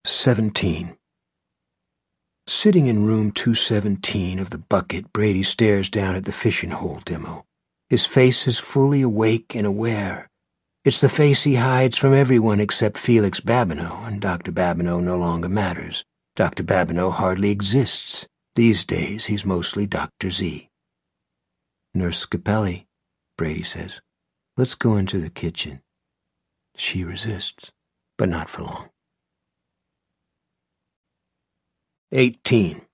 17. Sitting in room 217 of the Bucket, Brady stares down at the fishing hole demo. His face is fully awake and aware. It's the face he hides from everyone except Felix Babineau, and Dr. Babineau no longer matters. Dr. Babineau hardly exists. These days, he's mostly Dr. Z. "Nurse Scapelli," Brady says, "let's go into the kitchen." She resists, but not for long. 18.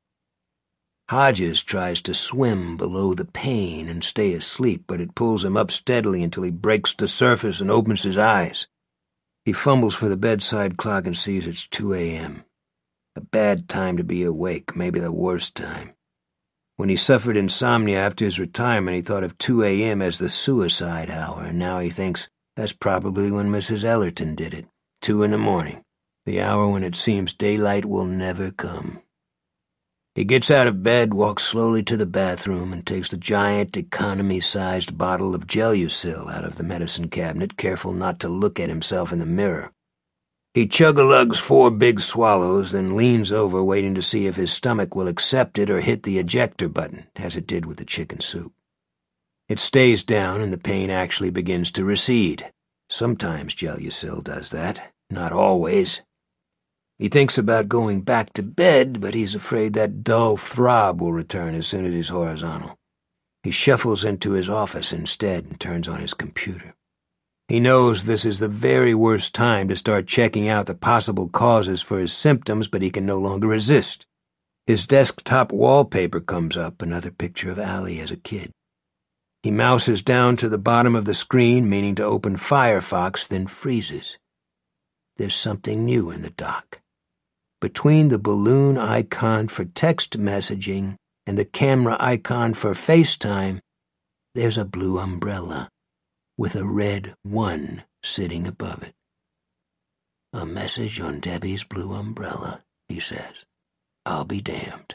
Hodges tries to swim below the pain and stay asleep, but it pulls him up steadily until he breaks the surface and opens his eyes. He fumbles for the bedside clock and sees it's 2 a.m. A bad time to be awake, maybe the worst time. When he suffered insomnia after his retirement, he thought of 2 a.m. as the suicide hour, and now he thinks that's probably when Mrs. Ellerton did it, 2 in the morning, the hour when it seems daylight will never come. He gets out of bed, walks slowly to the bathroom, and takes the giant, economy-sized bottle of Gelusil out of the medicine cabinet, careful not to look at himself in the mirror. He chug-a-lugs 4 big swallows, then leans over, waiting to see if his stomach will accept it or hit the ejector button, as it did with the chicken soup. It stays down, and the pain actually begins to recede. Sometimes Gelusil does that, not always. He thinks about going back to bed, but he's afraid that dull throb will return as soon as he's horizontal. He shuffles into his office instead and turns on his computer. He knows this is the very worst time to start checking out the possible causes for his symptoms, but he can no longer resist. His desktop wallpaper comes up, another picture of Allie as a kid. He mouses down to the bottom of the screen, meaning to open Firefox, then freezes. There's something new in the dock. Between the balloon icon for text messaging and the camera icon for FaceTime, there's a blue umbrella with a red 1 sitting above it. "A message on Debbie's blue umbrella," he says. "I'll be damned."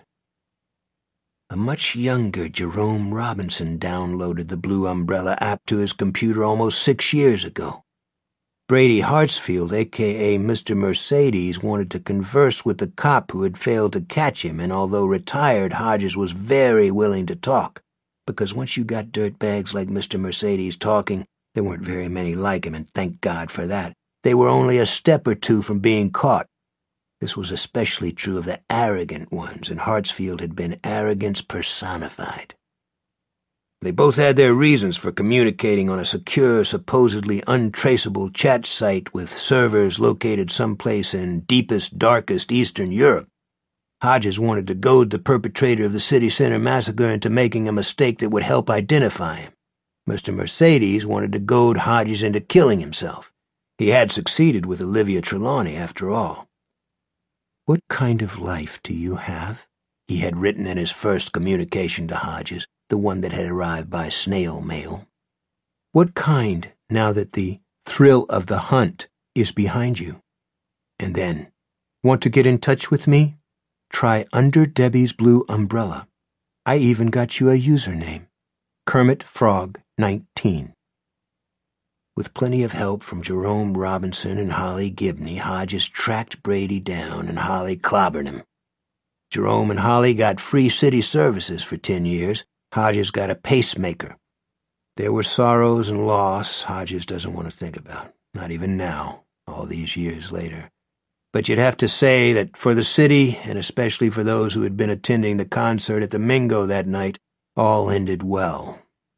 A much younger Jerome Robinson downloaded the Blue Umbrella app to his computer almost 6 years ago. Brady Hartsfield, a.k.a. Mr. Mercedes, wanted to converse with the cop who had failed to catch him, and although retired, Hodges was very willing to talk, because once you got dirtbags like Mr. Mercedes talking, there weren't very many like him, and thank God for that. They were only a step or two from being caught. This was especially true of the arrogant ones, and Hartsfield had been arrogance personified. They both had their reasons for communicating on a secure, supposedly untraceable chat site with servers located someplace in deepest, darkest Eastern Europe. Hodges wanted to goad the perpetrator of the city center massacre into making a mistake that would help identify him. Mr. Mercedes wanted to goad Hodges into killing himself. He had succeeded with Olivia Trelawney, after all. "What kind of life do you have?" he had written in his first communication to Hodges, the one that had arrived by snail mail. "What kind, now that the thrill of the hunt is behind you?" And then, "Want to get in touch with me? Try Under Debbie's Blue Umbrella. I even got you a username, Kermit Frog 19. With plenty of help from Jerome Robinson and Holly Gibney, Hodges tracked Brady down, and Holly clobbered him. Jerome and Holly got free city services for 10 years. Hodges got a pacemaker. There were sorrows and loss Hodges doesn't want to think about, not even now, all these years later. But you'd have to say that for the city, and especially for those who had been attending the concert at the Mingo that night, all ended well.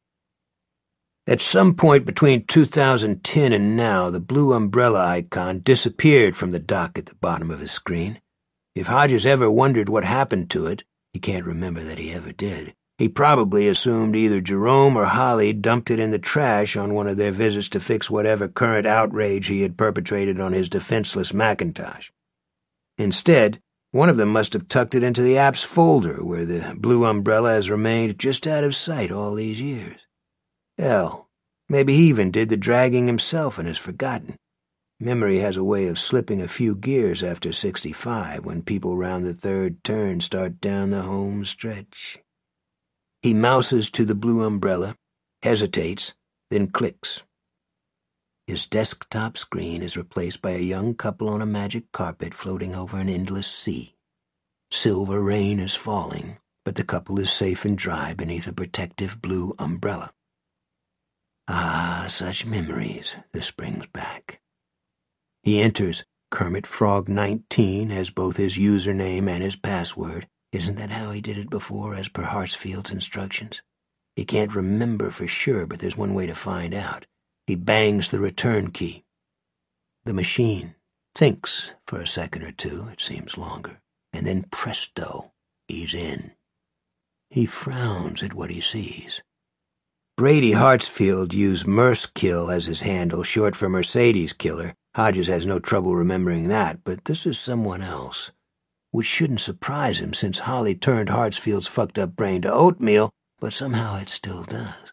At some point between 2010 and now, the blue umbrella icon disappeared from the dock at the bottom of his screen. If Hodges ever wondered what happened to it, he can't remember that he ever did. He probably assumed either Jerome or Holly dumped it in the trash on one of their visits to fix whatever current outrage he had perpetrated on his defenseless Macintosh. Instead, one of them must have tucked it into the app's folder, where the blue umbrella has remained just out of sight all these years. Hell, maybe he even did the dragging himself and has forgotten. Memory has a way of slipping a few gears after 65 when people round the third turn start down the home stretch. He mouses to the blue umbrella, hesitates, then clicks. His desktop screen is replaced by a young couple on a magic carpet floating over an endless sea. Silver rain is falling, but the couple is safe and dry beneath a protective blue umbrella. Ah, such memories this brings back. He enters Kermit Frog 19 as both his username and his password. Isn't that how he did it before, as per Hartsfield's instructions? He can't remember for sure, but there's one way to find out. He bangs the return key. The machine thinks for a second or two, it seems longer, and then presto, he's in. He frowns at what he sees. Brady Hartsfield used Merskill as his handle, short for Mercedes Killer. Hodges has no trouble remembering that, but this is someone else, which shouldn't surprise him since Holly turned Hartsfield's fucked-up brain to oatmeal, but somehow it still does.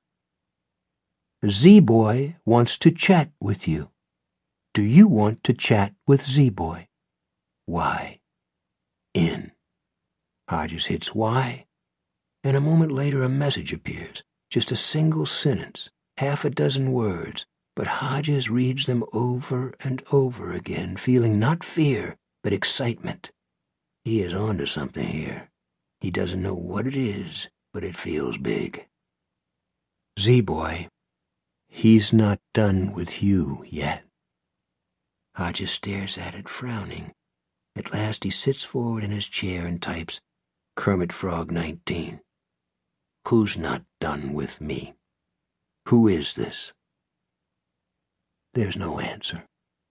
Z-Boy wants to chat with you. Do you want to chat with Z-Boy? Y. In. Hodges hits Y, and a moment later a message appears. Just a single sentence, half a dozen words, but Hodges reads them over and over again, feeling not fear, but excitement. He is onto something here. He doesn't know what it is, but it feels big. Z-Boy, he's not done with you yet. Hodges stares at it, frowning. At last he sits forward in his chair and types, Kermit Frog 19. Who's not done with me? Who is this? There's no answer.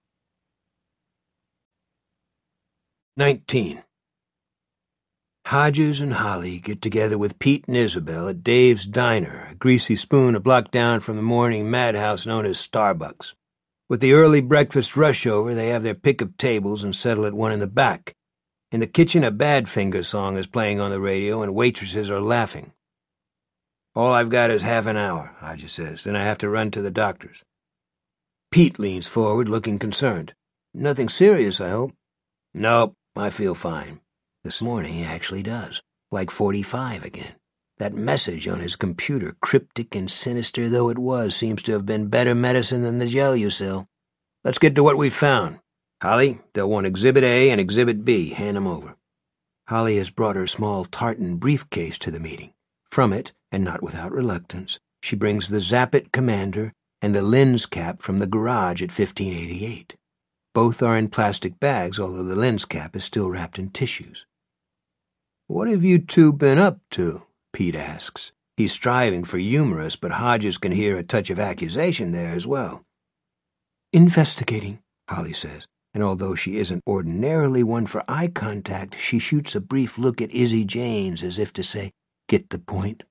19. Hodges and Holly get together with Pete and Isabel at Dave's Diner, a greasy spoon a block down from the morning madhouse known as Starbucks. With the early breakfast rush over, they have their pick of tables and settle at one in the back. In the kitchen, a Badfinger song is playing on the radio, and waitresses are laughing. All I've got is half an hour, Hodges says, then I have to run to the doctor's. Pete leans forward, looking concerned. Nothing serious, I hope? Nope, I feel fine. This morning he actually does, like 45 again. That message on his computer, cryptic and sinister though it was, seems to have been better medicine than the Gelusil. Let's get to what we found. Holly, they'll want Exhibit A and Exhibit B. Hand 'em over. Holly has brought her small tartan briefcase to the meeting. From it, and not without reluctance, she brings the Zappit Commander and the lens cap from the garage at 1588. Both are in plastic bags, although the lens cap is still wrapped in tissues. What have you two been up to? Pete asks. He's striving for humorous, but Hodges can hear a touch of accusation there as well. Investigating, Holly says, and although she isn't ordinarily one for eye contact, she shoots a brief look at Izzy James as if to say, get the point.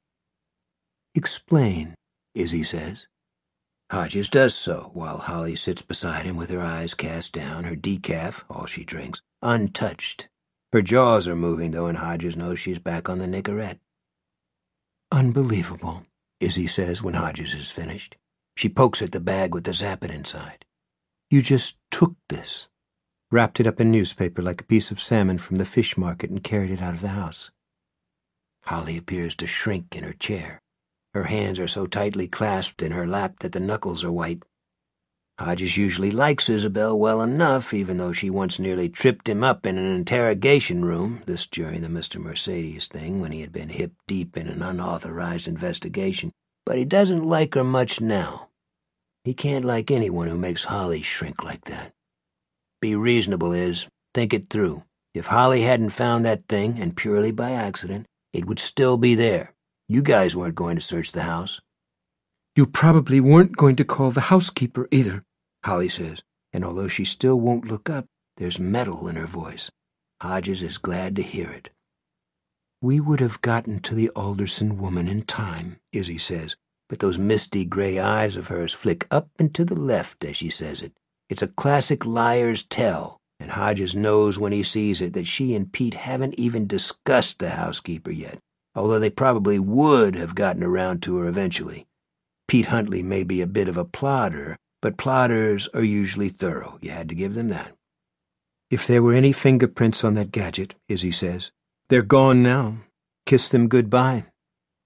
Explain, Izzy says. Hodges does so, while Holly sits beside him with her eyes cast down, her decaf, all she drinks, untouched. Her jaws are moving, though, and Hodges knows she's back on the Nicorette. Unbelievable, Izzy says when Hodges is finished. She pokes at the bag with the Zappit inside. You just took this, wrapped it up in newspaper like a piece of salmon from the fish market, and carried it out of the house. Holly appears to shrink in her chair. Her hands are so tightly clasped in her lap that the knuckles are white. Hodges usually likes Isabel well enough, even though she once nearly tripped him up in an interrogation room, this during the Mr. Mercedes thing when he had been hip-deep in an unauthorized investigation, but he doesn't like her much now. He can't like anyone who makes Holly shrink like that. Be reasonable, Iz. Think it through. If Holly hadn't found that thing, and purely by accident, it would still be there. You guys weren't going to search the house. You probably weren't going to call the housekeeper either, Holly says, and although she still won't look up, there's metal in her voice. Hodges is glad to hear it. We would have gotten to the Alderson woman in time, Izzy says, but those misty gray eyes of hers flick up and to the left as she says it. It's a classic liar's tell, and Hodges knows when he sees it that she and Pete haven't even discussed the housekeeper yet, although they probably would have gotten around to her eventually. Pete Huntley may be a bit of a plodder, but plodders are usually thorough. You had to give them that. If there were any fingerprints on that gadget, Izzy says, they're gone now. Kiss them goodbye.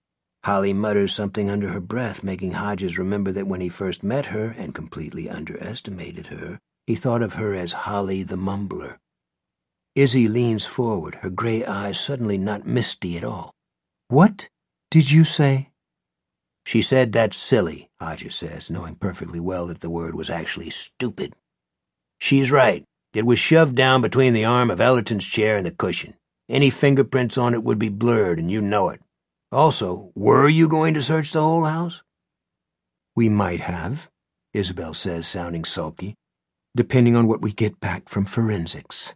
Holly mutters something under her breath, making Hodges remember that when he first met her and completely underestimated her, he thought of her as Holly the Mumbler. Izzy leans forward, her gray eyes suddenly not misty at all. "What did you say?" "She said that's silly," Hodges says, knowing perfectly well that the word was actually stupid. "She's right. It was shoved down between the arm of Ellerton's chair and the cushion. Any fingerprints on it would be blurred, and you know it. Also, were you going to search the whole house?" "We might have," Isabel says, sounding sulky, "depending on what we get back from forensics."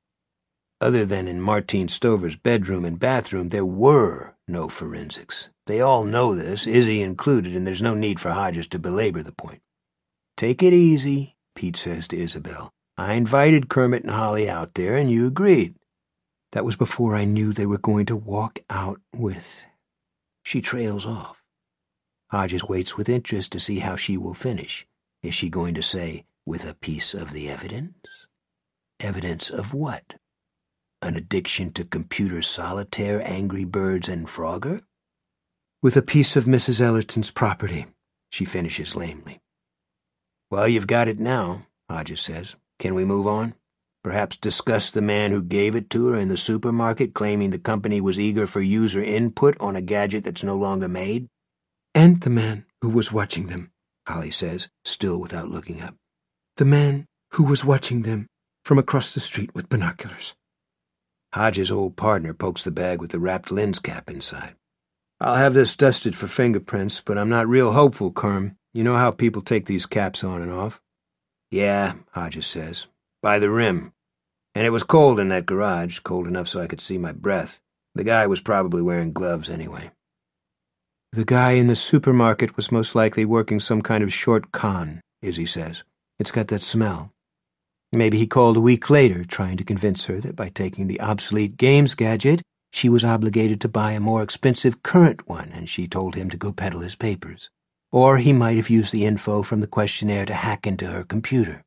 Other than in Martine Stover's bedroom and bathroom, there were no forensics. They all know this, Izzy included, and there's no need for Hodges to belabor the point. "Take it easy," Pete says to Isabel. "I invited Kermit and Holly out there, and you agreed." "That was before I knew they were going to walk out with—" She trails off. Hodges waits with interest to see how she will finish. Is she going to say, "with a piece of the evidence"? Evidence of what? An addiction to computer solitaire, Angry Birds, and Frogger? "With a piece of Mrs. Ellerton's property," she finishes lamely. "Well, you've got it now," Hodges says. "Can we move on? Perhaps discuss the man who gave it to her in the supermarket, claiming the company was eager for user input on a gadget that's no longer made?" "And the man who was watching them," Holly says, still without looking up. "The man who was watching them from across the street with binoculars." Hodges' old partner pokes the bag with the wrapped lens cap inside. "I'll have this dusted for fingerprints, but I'm not real hopeful, Kerm. You know how people take these caps on and off?" "Yeah," Hodges says. "By the rim. And it was cold in that garage, cold enough so I could see my breath. The guy was probably wearing gloves anyway." "The guy in the supermarket was most likely working some kind of short con," Izzy says. "It's got that smell. Maybe he called a week later, trying to convince her that by taking the obsolete games gadget, she was obligated to buy a more expensive current one, and she told him to go peddle his papers. Or he might have used the info from the questionnaire to hack into her computer."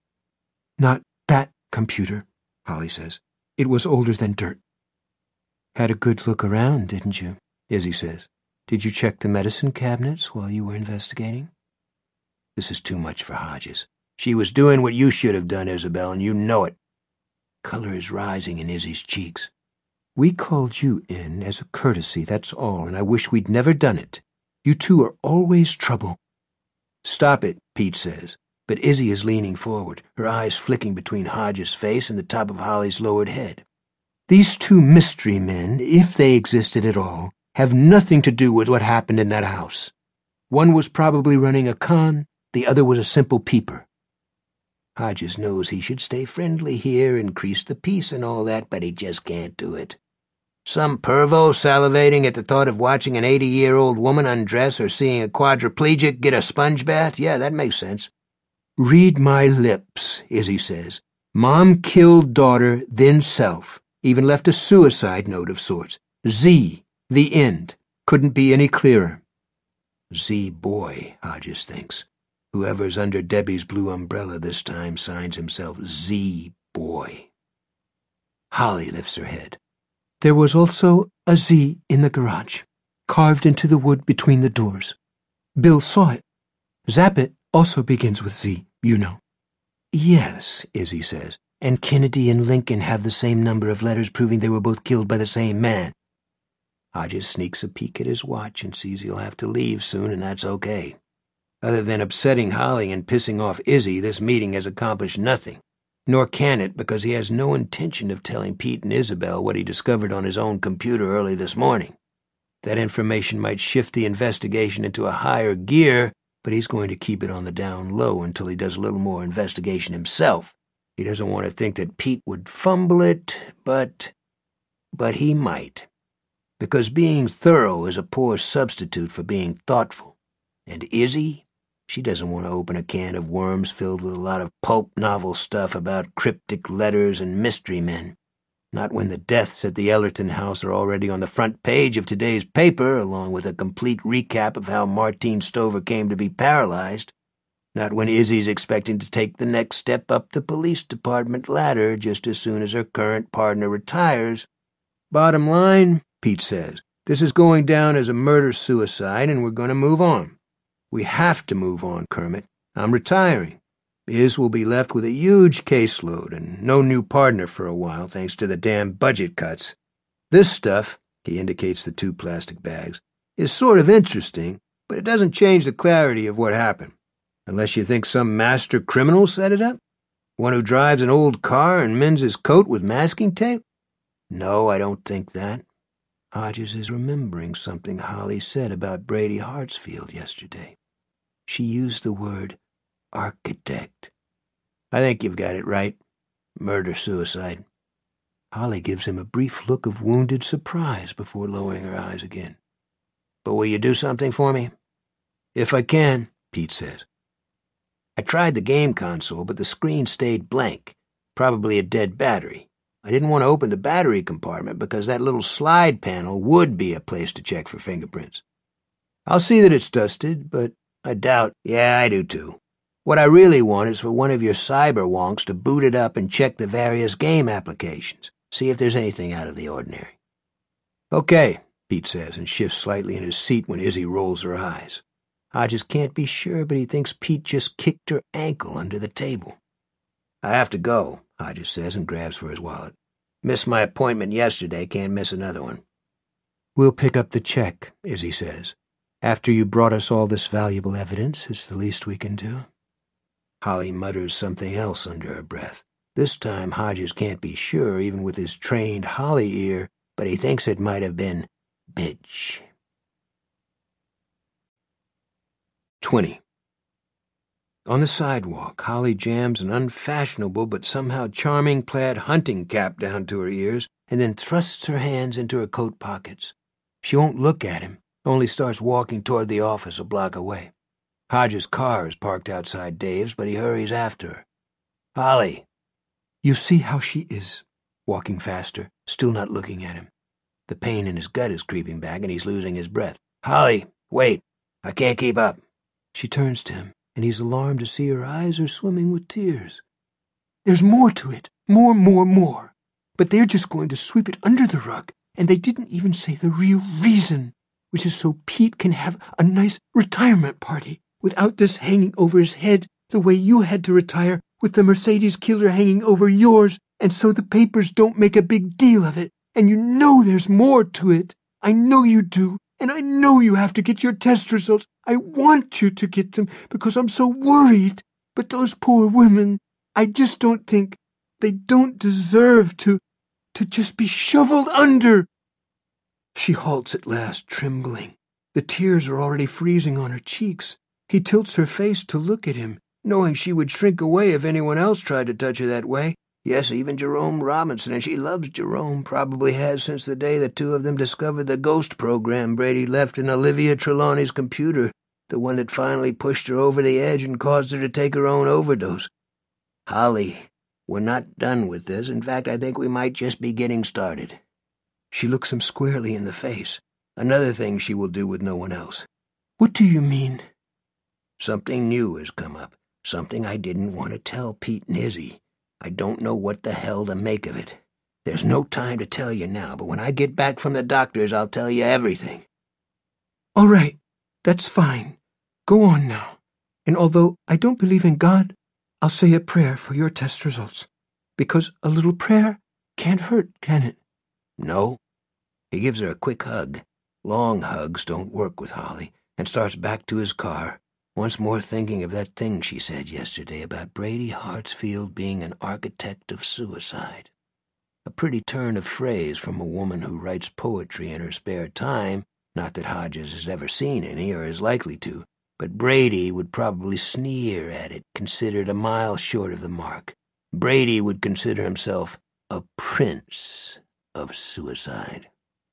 "Not that computer," Holly says. "It was older than dirt." "Had a good look around, didn't you?" Izzy says. "Did you check the medicine cabinets while you were investigating?" This is too much for Hodges. "She was doing what you should have done, Isabel, and you know it." Color is rising in Izzy's cheeks. "We called you in as a courtesy, that's all, and I wish we'd never done it. You two are always trouble." "Stop it," Pete says, but Izzy is leaning forward, her eyes flicking between Hodges' face and the top of Holly's lowered head. "These two mystery men, if they existed at all, have nothing to do with what happened in that house. One was probably running a con, the other was a simple peeper." Hodges knows he should stay friendly here, increase the peace and all that, but he just can't do it. Some pervo salivating at the thought of watching an 80-year-old woman undress or seeing a quadriplegic get a sponge bath? Yeah, that makes sense. "Read my lips," Izzy says. "Mom killed daughter, then self. Even left a suicide note of sorts. Z, the end. Couldn't be any clearer." Z boy, Hodges thinks. Whoever's under Debbie's blue umbrella this time signs himself Z boy. Holly lifts her head. "There was also a Z in the garage, carved into the wood between the doors. Bill saw it. Zappit also begins with Z, you know." "Yes," Izzy says, "and Kennedy and Lincoln have the same number of letters proving they were both killed by the same man." Hodges sneaks a peek at his watch and sees he'll have to leave soon, and that's okay. Other than upsetting Holly and pissing off Izzy, this meeting has accomplished nothing. Nor can it, because he has no intention of telling Pete and Isabel what he discovered on his own computer early this morning. That information might shift the investigation into a higher gear, but he's going to keep it on the down low until he does a little more investigation himself. He doesn't want to think that Pete would fumble it, but he might. Because being thorough is a poor substitute for being thoughtful. And Izzy? She doesn't want to open a can of worms filled with a lot of pulp novel stuff about cryptic letters and mystery men. Not when the deaths at the Ellerton house are already on the front page of today's paper, along with a complete recap of how Martine Stover came to be paralyzed. Not when Izzy's expecting to take the next step up the police department ladder just as soon as her current partner retires. "Bottom line," Pete says, This is going down as a murder-suicide, and we're going to move on. We have to move on, Kermit. I'm retiring. Iz will be left with a huge caseload and no new partner for a while, thanks to the damn budget cuts. This stuff, he indicates the 2 plastic bags, is sort of interesting, but it doesn't change the clarity of what happened. Unless you think some master criminal set it up? One who drives an old car and mends his coat with masking tape? No, I don't think that. Hodges is remembering something Holly said about Brady Hartsfield yesterday. She used the word architect. I think you've got it right. Murder-suicide. Holly gives him a brief look of wounded surprise before lowering her eyes again. But will you do something for me? If I can, Pete says. I tried the game console, but the screen stayed blank. Probably a dead battery. I didn't want to open the battery compartment because that little slide panel would be a place to check for fingerprints. I'll see that it's dusted, but I doubt. Yeah, I do too. What I really want is for one of your cyber wonks to boot it up and check the various game applications, see if there's anything out of the ordinary. Okay, Pete says, and shifts slightly in his seat when Izzy rolls her eyes. Hodges can't be sure, but he thinks Pete just kicked her ankle under the table. I have to go, Hodges says, and grabs for his wallet. Missed my appointment yesterday, can't miss another one. We'll pick up the check, Izzy says. After you brought us all this valuable evidence, it's the least we can do. Holly mutters something else under her breath. This time Hodges can't be sure, even with his trained Holly ear, but he thinks it might have been bitch. 20. On the sidewalk, Holly jams an unfashionable but somehow charming plaid hunting cap down to her ears and then thrusts her hands into her coat pockets. She won't look at him, only starts walking toward the office a block away. Hodges' car is parked outside Dave's, but he hurries after her. Holly. You see how she is, walking faster, still not looking at him. The pain in his gut is creeping back, and he's losing his breath. Holly, wait. I can't keep up. She turns to him, and he's alarmed to see her eyes are swimming with tears. There's more to it. More. But they're just going to sweep it under the rug, and they didn't even say the real reason, which is so Pete can have a nice retirement party without this hanging over his head the way you had to retire with the Mercedes killer hanging over yours, and so the papers don't make a big deal of it. And you know there's more to it. I know you do, and I know you have to get your test results. I want you to get them because I'm so worried. But those poor women, I just don't think they don't deserve to just be shoveled under. She halts at last, trembling. The tears are already freezing on her cheeks. He tilts her face to look at him, knowing she would shrink away if anyone else tried to touch her that way. Yes, even Jerome Robinson, and she loves Jerome, probably has since the day the two of them discovered the ghost program Brady left in Olivia Trelawney's computer, the one that finally pushed her over the edge and caused her to take her own overdose. Holly, we're not done with this. In fact, I think we might just be getting started. She looks him squarely in the face. Another thing she will do with no one else. What do you mean? Something new has come up. Something I didn't want to tell Pete and Izzy. I don't know what the hell to make of it. There's no time to tell you now, but when I get back from the doctor's, I'll tell you everything. All right, that's fine. Go on now. And although I don't believe in God, I'll say a prayer for your test results. Because a little prayer can't hurt, can it? No. He gives her a quick hug. Long hugs don't work with Holly, and starts back to his car, once more thinking of that thing she said yesterday about Brady Hartsfield being an architect of suicide. A pretty turn of phrase from a woman who writes poetry in her spare time, not that Hodges has ever seen any or is likely to, but Brady would probably sneer at it, considered a mile short of the mark. Brady would consider himself a prince of suicide.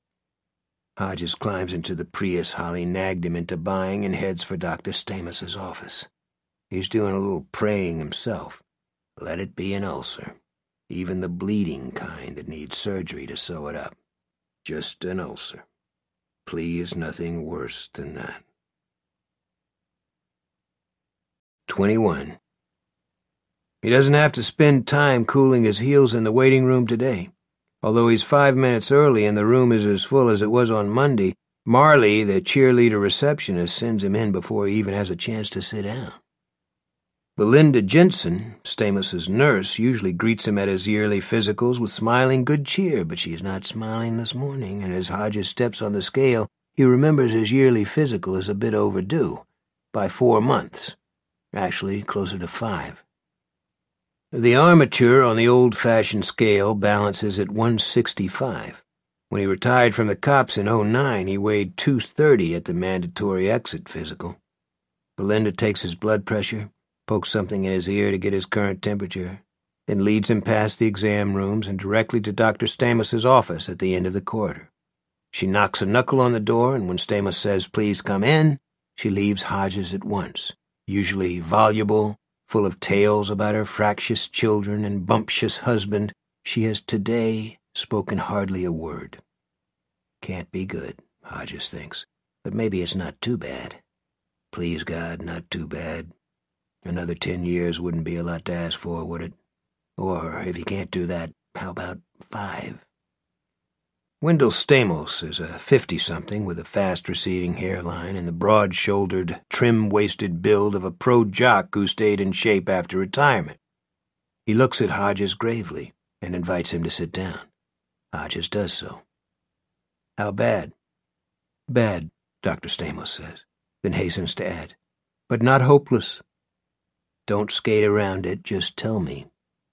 Hodges climbs into the Prius Holly nagged him into buying and heads for Dr. Stamos's office. He's doing a little praying himself. Let it be an ulcer. Even the bleeding kind that needs surgery to sew it up. Just an ulcer. Please, nothing worse than that. 21. He doesn't have to spend time cooling his heels in the waiting room today. Although he's 5 minutes early and the room is as full as it was on Monday, Marley, the cheerleader receptionist, sends him in before he even has a chance to sit down. Belinda Jensen, Stamos's nurse, usually greets him at his yearly physicals with smiling good cheer, but she's not smiling this morning, and as Hodges steps on the scale, he remembers his yearly physical is a bit overdue, by 4 months, actually closer to 5. The armature on the old-fashioned scale balances at 165. When he retired from the cops in '09, he weighed 230 at the mandatory exit physical. Belinda takes his blood pressure, pokes something in his ear to get his current temperature, then leads him past the exam rooms and directly to Dr. Stamos's office at the end of the corridor. She knocks a knuckle on the door, and when Stamos says, "Please come in," she leaves Hodges at once, usually voluble, full of tales about her fractious children and bumptious husband. She has today spoken hardly a word. Can't be good, Hodges thinks, but maybe it's not too bad. Please God, not too bad. Another 10 years wouldn't be a lot to ask for, would it? Or, if you can't do that, how about 5? Wendell Stamos is a 50-something with a fast receding hairline and the broad-shouldered, trim-waisted build of a pro jock who stayed in shape after retirement. He looks at Hodges gravely and invites him to sit down. Hodges does so. "How bad?" "Bad," Dr. Stamos says, then hastens to add, "but not hopeless." "Don't skate around it, just tell me."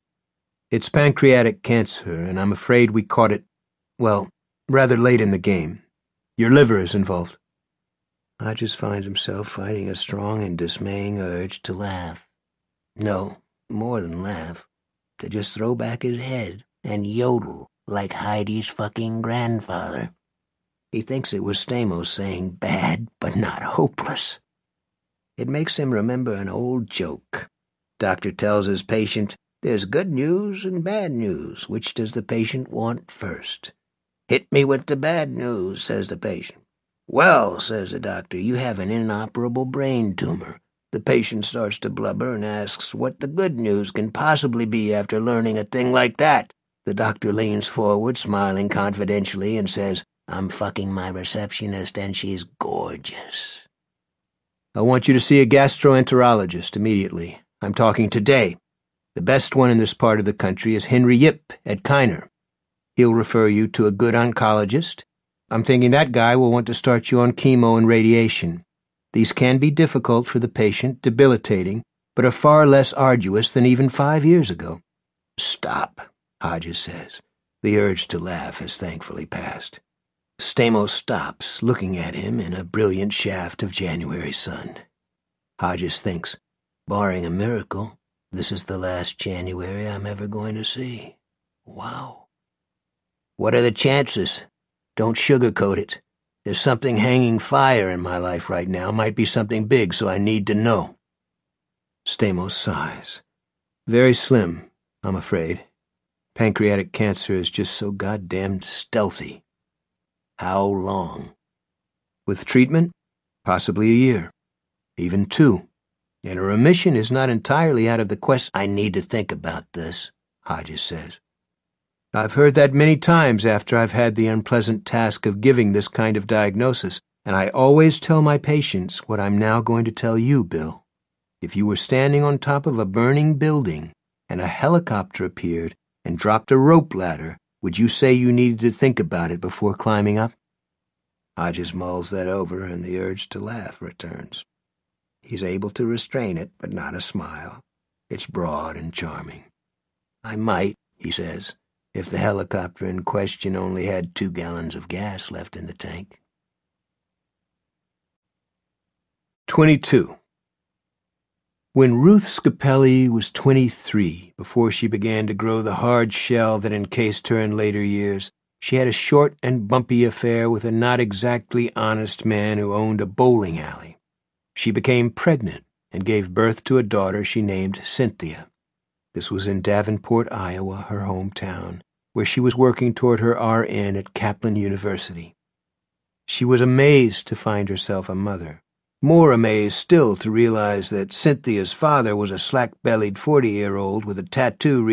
"It's pancreatic cancer, and I'm afraid we caught it, well, rather late in the game. Your liver is involved." Hodges finds himself fighting a strong and dismaying urge to laugh. No, more than laugh, to just throw back his head and yodel like Heidi's fucking grandfather. He thinks it was Stamos saying bad but not hopeless. It makes him remember an old joke. Doctor tells his patient, "There's good news and bad news. Which does the patient want first?" "Hit me with the bad news," says the patient. "Well," says the doctor, "you have an inoperable brain tumor." The patient starts to blubber and asks what the good news can possibly be after learning a thing like that. The doctor leans forward, smiling confidentially, and says, "I'm fucking my receptionist, and she's gorgeous." "I want you to see a gastroenterologist immediately. I'm talking today. The best one in this part of the country is Henry Yip at Kiner. He'll refer you to a good oncologist. I'm thinking that guy will want to start you on chemo and radiation. These can be difficult for the patient, debilitating, but are far less arduous than even 5 years ago." "Stop," Hodges says. The urge to laugh has thankfully passed. Stamos stops, looking at him in a brilliant shaft of January sun. Hodges thinks, barring a miracle, this is the last January I'm ever going to see. Wow. "What are the chances? Don't sugarcoat it. There's something hanging fire in my life right now. Might be something big, so I need to know." Stamos sighs. "Very slim, I'm afraid. Pancreatic cancer is just so goddamn stealthy." "How long?" "With treatment, possibly a year, even 2. And a remission is not entirely out of the question." "I need to think about this," Hodges says. "I've heard that many times after I've had the unpleasant task of giving this kind of diagnosis, and I always tell my patients what I'm now going to tell you, Bill. If you were standing on top of a burning building and a helicopter appeared and dropped a rope ladder, would you say you needed to think about it before climbing up?" Hodges mulls that over, and the urge to laugh returns. He's able to restrain it, but not a smile. It's broad and charming. "I might," he says, "if the helicopter in question only had 2 gallons of gas left in the tank." 22. When Ruth Scapelli was 23, before she began to grow the hard shell that encased her in later years, she had a short and bumpy affair with a not exactly honest man who owned a bowling alley. She became pregnant and gave birth to a daughter she named Cynthia. This was in Davenport, Iowa, her hometown, where she was working toward her RN at Kaplan University. She was amazed to find herself a mother. More amazed still to realize that Cynthia's father was a slack-bellied 40-year-old with a tattoo reading,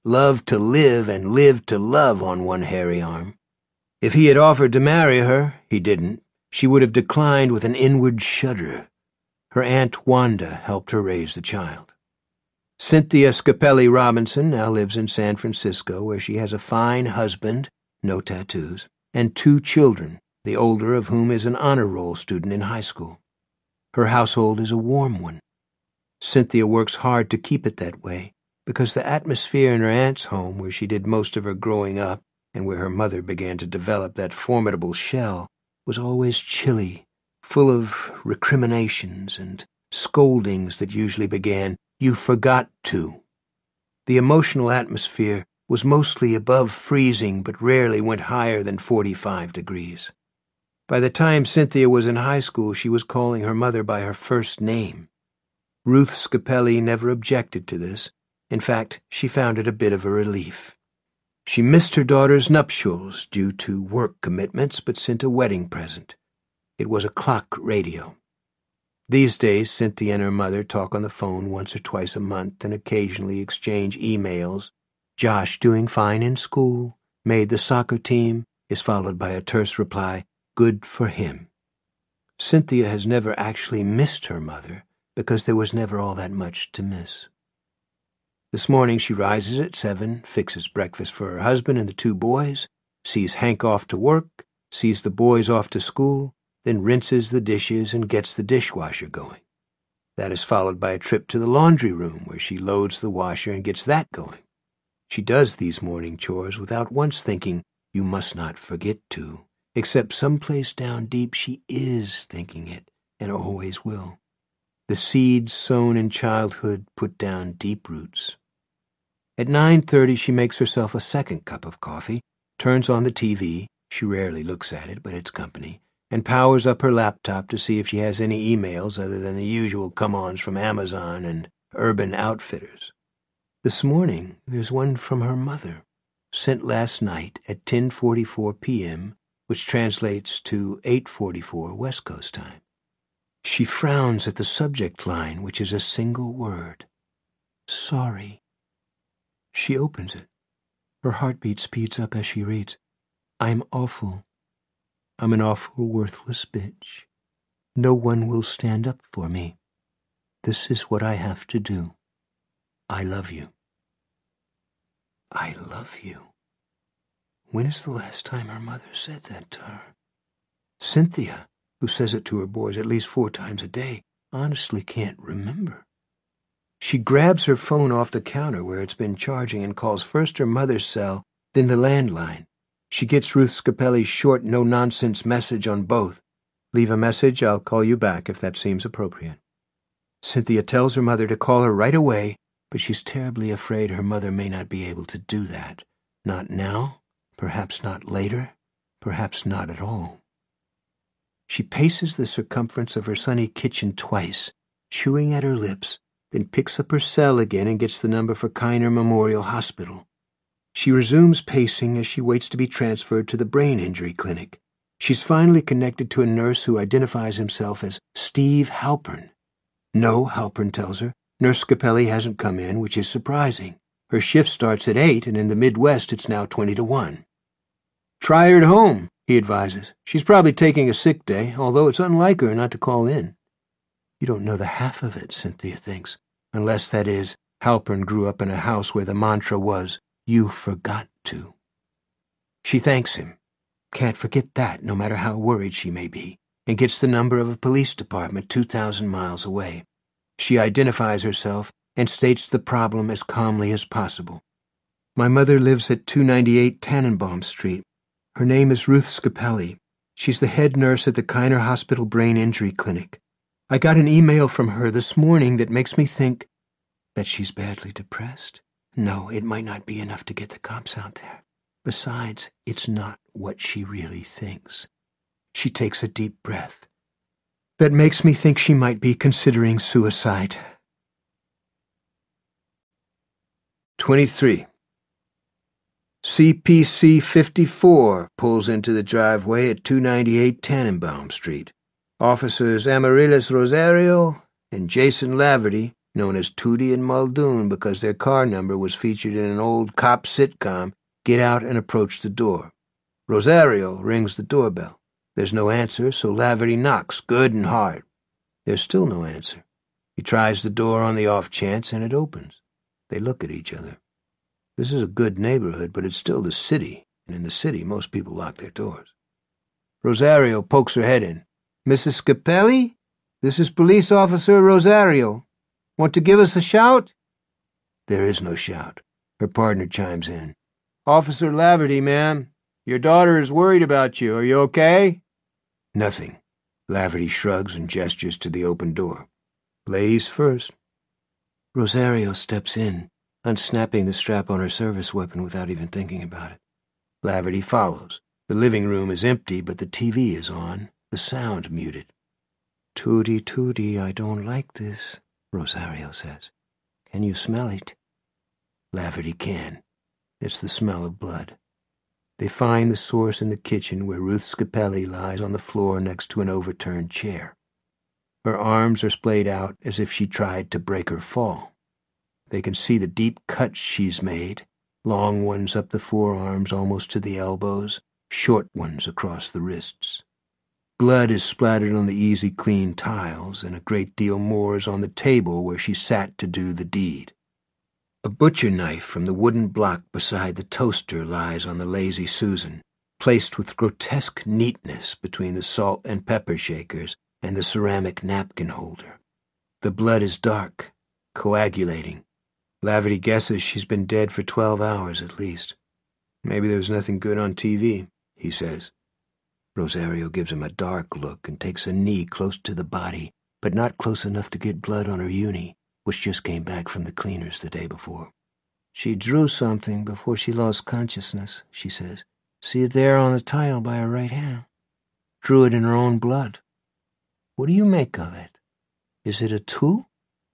love to live and live to love on one hairy arm. If he had offered to marry her, he didn't, she would have declined with an inward shudder. Her Aunt Wanda helped her raise the child. Cynthia Scapelli Robinson now lives in San Francisco, where she has a fine husband, no tattoos, and 2 children, the older of whom is an honor roll student in high school. Her household is a warm one. Cynthia works hard to keep it that way, because the atmosphere in her aunt's home, where she did most of her growing up, and where her mother began to develop that formidable shell, was always chilly, full of recriminations and scoldings that usually began, "You forgot to." The emotional atmosphere was mostly above freezing, but rarely went higher than 45 degrees. By the time Cynthia was in high school, she was calling her mother by her first name. Ruth Scapelli never objected to this. In fact, she found it a bit of a relief. She missed her daughter's nuptials due to work commitments, but sent a wedding present. It was a clock radio. These days, Cynthia and her mother talk on the phone once or twice a month and occasionally exchange emails. Josh doing fine in school, made the soccer team, is followed by a terse reply, good for him. Cynthia has never actually missed her mother because there was never all that much to miss. This morning she rises at 7, fixes breakfast for her husband and the 2 boys, sees Hank off to work, sees the boys off to school, then rinses the dishes and gets the dishwasher going. That is followed by a trip to the laundry room where she loads the washer and gets that going. She does these morning chores without once thinking, you must not forget to, except someplace down deep she is thinking it and always will. The seeds sown in childhood put down deep roots. At 9:30 she makes herself a second cup of coffee, turns on the TV, she rarely looks at it, but it's company, and powers up her laptop to see if she has any emails other than the usual come-ons from Amazon and Urban Outfitters. This morning there's one from her mother, sent last night at 10:44 p.m., which translates to 8:44 West Coast time. She frowns at the subject line, which is a single word. Sorry. She opens it. Her heartbeat speeds up as she reads, I'm awful. I'm an awful worthless bitch. No one will stand up for me. This is what I have to do. I love you. I love you. When is the last time her mother said that to her? Cynthia, who says it to her boys at least 4 times a day, honestly can't remember. She grabs her phone off the counter where it's been charging and calls first her mother's cell, then the landline. She gets Ruth Scapelli's short, no-nonsense message on both. Leave a message, I'll call you back if that seems appropriate. Cynthia tells her mother to call her right away, but she's terribly afraid her mother may not be able to do that. Not now, perhaps not later, perhaps not at all. She paces the circumference of her sunny kitchen twice, chewing at her lips, then picks up her cell again and gets the number for Kiner Memorial Hospital. She resumes pacing as she waits to be transferred to the brain injury clinic. She's finally connected to a nurse who identifies himself as Steve Halpern. No, Halpern tells her, Nurse Scapelli hasn't come in, which is surprising. Her shift starts at 8, and in the Midwest it's now 20 to 1. Try her at home, he advises. She's probably taking a sick day, although it's unlike her not to call in. You don't know the half of it, Cynthia thinks, unless, that is, Halpern grew up in a house where the mantra was, you forgot to. She thanks him. Can't forget that, no matter how worried she may be, and gets the number of a police department 2,000 miles away. She identifies herself and states the problem as calmly as possible. My mother lives at 298 Tannenbaum Street. Her name is Ruth Scapelli. She's the head nurse at the Kiner Hospital Brain Injury Clinic. I got an email from her this morning that makes me think that she's badly depressed. No, it might not be enough to get the cops out there. Besides, it's not what she really thinks. She takes a deep breath. That makes me think she might be considering suicide. 23. CPC 54 pulls into the driveway at 298 Tannenbaum Street. Officers Amaryllis Rosario and Jason Laverty known as Tootie and Muldoon because their car number was featured in an old cop sitcom, get out and approach the door. Rosario rings the doorbell. There's no answer, so Laverty knocks, good and hard. There's still no answer. He tries the door on the off chance, and it opens. They look at each other. This is a good neighborhood, but it's still the city, and in the city most people lock their doors. Rosario pokes her head in. "Mrs. Scapelli? This is Police Officer Rosario. Want to give us a shout?" There is no shout. Her partner chimes in. "Officer Laverty, ma'am. Your daughter is worried about you. Are you okay?" Nothing. Laverty shrugs and gestures to the open door. "Ladies first." Rosario steps in, unsnapping the strap on her service weapon without even thinking about it. Laverty follows. The living room is empty, but the TV is on, the sound muted. "Tootie, Tootie, I don't like this," Rosario says. "Can you smell it?" Laverty can. It's the smell of blood. They find the source in the kitchen where Ruth Scapelli lies on the floor next to an overturned chair. Her arms are splayed out as if she tried to break her fall. They can see the deep cuts she's made, long ones up the forearms almost to the elbows, short ones across the wrists. Blood is splattered on the easy-clean tiles, and a great deal more is on the table where she sat to do the deed. A butcher knife from the wooden block beside the toaster lies on the Lazy Susan, placed with grotesque neatness between the salt and pepper shakers and the ceramic napkin holder. The blood is dark, coagulating. Laverty guesses she's been dead for 12 hours at least. "Maybe there's nothing good on TV," he says. Rosario gives him a dark look and takes a knee close to the body, but not close enough to get blood on her uni, which just came back from the cleaners the day before. "She drew something before she lost consciousness," she says. "See it there on the tile by her right hand. Drew it in her own blood. What do you make of it? Is it a 2?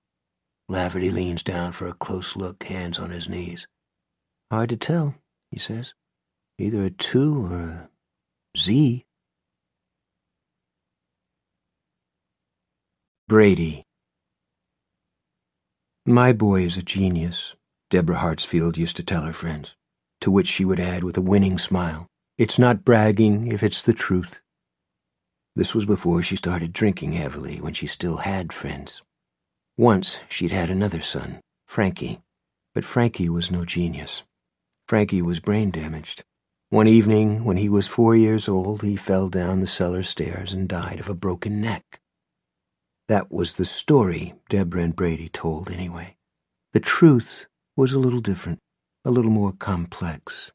Laverty leans down for a close look, hands on his knees. "Hard to tell," he says. "Either a 2 or a Z." Brady. "My boy is a genius," Deborah Hartsfield used to tell her friends, to which she would add with a winning smile, "It's not bragging if it's the truth." This was before she started drinking heavily, when she still had friends. Once she'd had another son, Frankie, but Frankie was no genius. Frankie was brain damaged. One evening, when he was 4 years old, he fell down the cellar stairs and died of a broken neck. That was the story Deborah and Brady told anyway. The truth was a little different, a little more complex.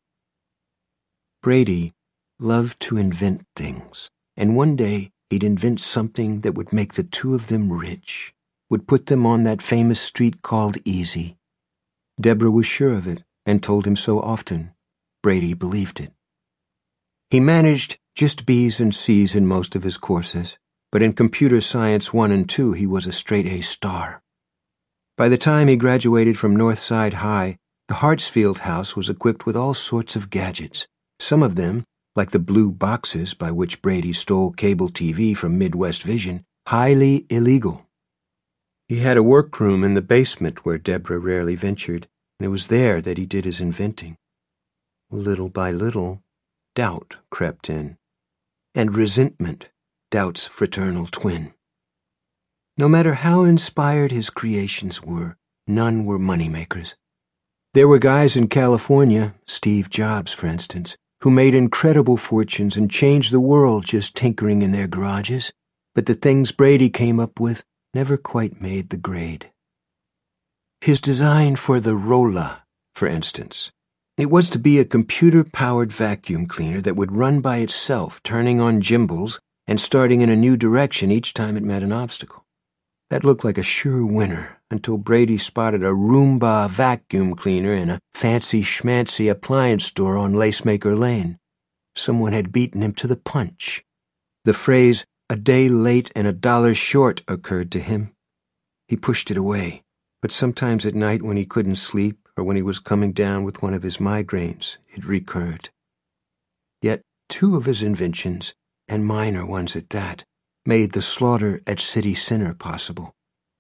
Brady loved to invent things, and one day he'd invent something that would make the two of them rich, would put them on that famous street called Easy. Deborah was sure of it and told him so often. Brady believed it. He managed just B's and C's in most of his courses, but in Computer Science 1 and 2 he was a straight-A star. By the time he graduated from Northside High, the Hartsfield house was equipped with all sorts of gadgets, some of them, like the blue boxes by which Brady stole cable TV from Midwest Vision, highly illegal. He had a workroom in the basement where Deborah rarely ventured, and it was there that he did his inventing. Little by little, doubt crept in, and resentment, doubt's fraternal twin. No matter how inspired his creations were, none were moneymakers. There were guys in California, Steve Jobs, for instance, who made incredible fortunes and changed the world just tinkering in their garages, but the things Brady came up with never quite made the grade. His design for the Rolla, for instance. It was to be a computer-powered vacuum cleaner that would run by itself, turning on gimbals and starting in a new direction each time it met an obstacle. That looked like a sure winner until Brady spotted a Roomba vacuum cleaner in a fancy schmancy appliance store on Lacemaker Lane. Someone had beaten him to the punch. The phrase, "a day late and $1 short," occurred to him. He pushed it away, but sometimes at night when he couldn't sleep or when he was coming down with one of his migraines, it recurred. Yet 2 of his inventions, and minor ones at that, made the slaughter at City Center possible.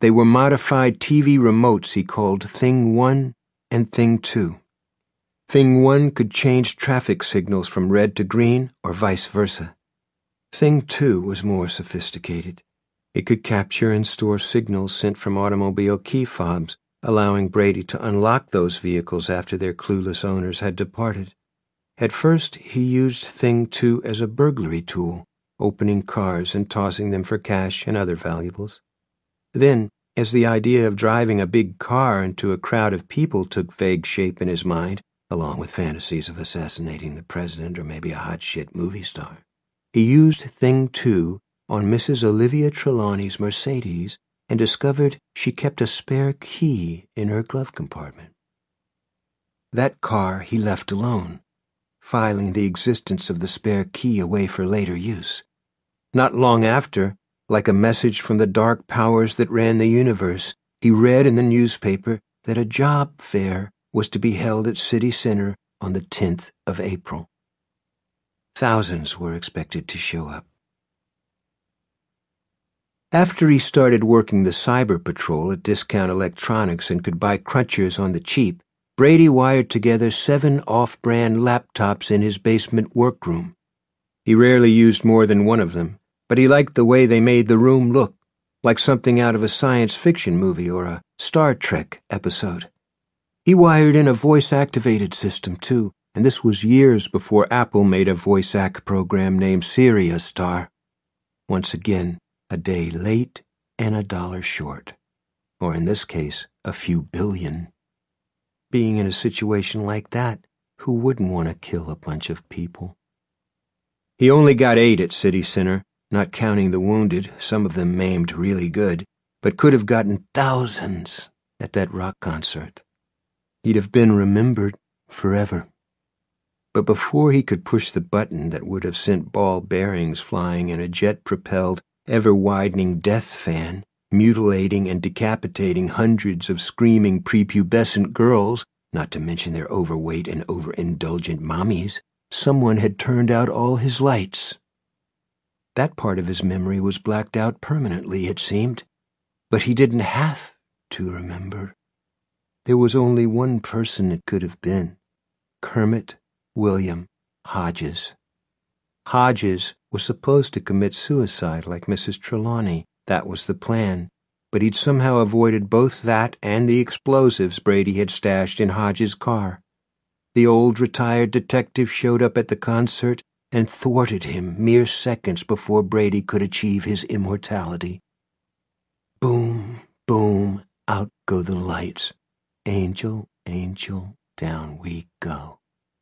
They were modified TV remotes he called Thing 1 and Thing 2. Thing 1 could change traffic signals from red to green or vice versa. Thing 2 was more sophisticated. It could capture and store signals sent from automobile key fobs, allowing Brady to unlock those vehicles after their clueless owners had departed. At first, he used Thing 2 as a burglary tool, opening cars and tossing them for cash and other valuables. Then, as the idea of driving a big car into a crowd of people took vague shape in his mind, along with fantasies of assassinating the president or maybe a hot-shit movie star, he used Thing 2 on Mrs. Olivia Trelawney's Mercedes and discovered she kept a spare key in her glove compartment. That car he left alone, filing the existence of the spare key away for later use. Not long after, like a message from the dark powers that ran the universe, he read in the newspaper that a job fair was to be held at City Center on the 10th of April. Thousands were expected to show up. After he started working the Cyber Patrol at Discount Electronics and could buy crunchers on the cheap, Brady wired together 7 off-brand laptops in his basement workroom. He rarely used more than one of them, but he liked the way they made the room look, like something out of a science fiction movie or a Star Trek episode. He wired in a voice-activated system, too, and this was years before Apple made a voice-act program named Siriustar. Once again, a day late and $1 short, or in this case, a few billion. Being in a situation like that, who wouldn't want to kill a bunch of people? He only got 8 at City Center, not counting the wounded, some of them maimed really good, but could have gotten thousands at that rock concert. He'd have been remembered forever. But before he could push the button that would have sent ball bearings flying in a jet-propelled, ever-widening death fan, mutilating and decapitating hundreds of screaming prepubescent girls, not to mention their overweight and overindulgent mommies, someone had turned out all his lights. That part of his memory was blacked out permanently, it seemed, but he didn't have to remember. There was only one person it could have been: Kermit William Hodges. Hodges was supposed to commit suicide like Mrs. Trelawney. That was the plan, but he'd somehow avoided both that and the explosives Brady had stashed in Hodges' car. The old retired detective showed up at the concert and thwarted him mere seconds before Brady could achieve his immortality. Boom, boom, out go the lights. Angel, angel, down we go.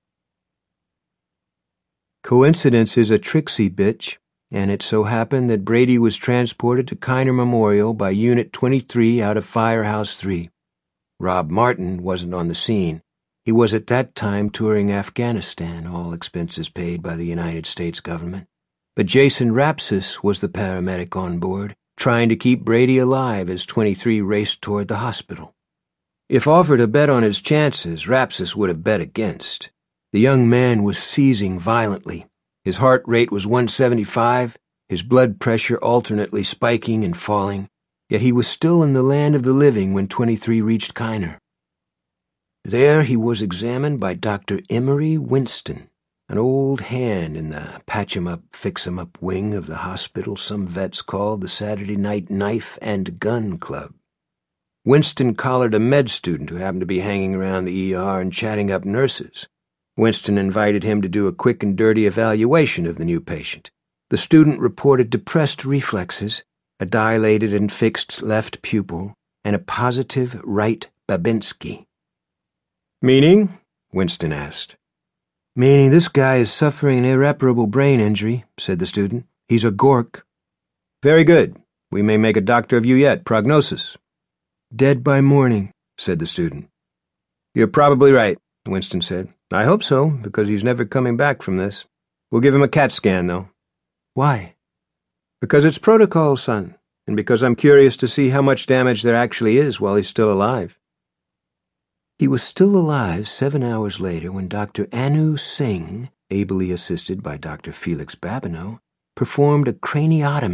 Coincidence is a tricksy bitch, and it so happened that Brady was transported to Kiner Memorial by Unit 23 out of Firehouse 3. Rob Martin wasn't on the scene. He was at that time touring Afghanistan, all expenses paid by the United States government. But Jason Rapsis was the paramedic on board, trying to keep Brady alive as 23 raced toward the hospital. If offered a bet on his chances, Rapsis would have bet against. The young man was seizing violently. His heart rate was 175, his blood pressure alternately spiking and falling, yet he was still in the land of the living when 23 reached Kiner. There he was examined by Dr. Emery Winston, an old hand in the patch-em-up, fix-em-up wing of the hospital some vets called the Saturday Night Knife and Gun Club. Winston collared a med student who happened to be hanging around the ER and chatting up nurses. Winston invited him to do a quick and dirty evaluation of the new patient. The student reported depressed reflexes, a dilated and fixed left pupil, and a positive right Babinski. "Meaning?" Winston asked. "Meaning this guy is suffering an irreparable brain injury," said the student. "He's a gork." "Very good. We may make a doctor of you yet. Prognosis?" "Dead by morning," said the student. "You're probably right," Winston said. "I hope so, because he's never coming back from this. We'll give him a CAT scan, though." "Why?" "Because it's protocol, son, and because I'm curious to see how much damage there actually is while he's still alive." He was still alive 7 hours later when Dr. Anu Singh, ably assisted by Dr. Felix Babineau, performed a craniotomy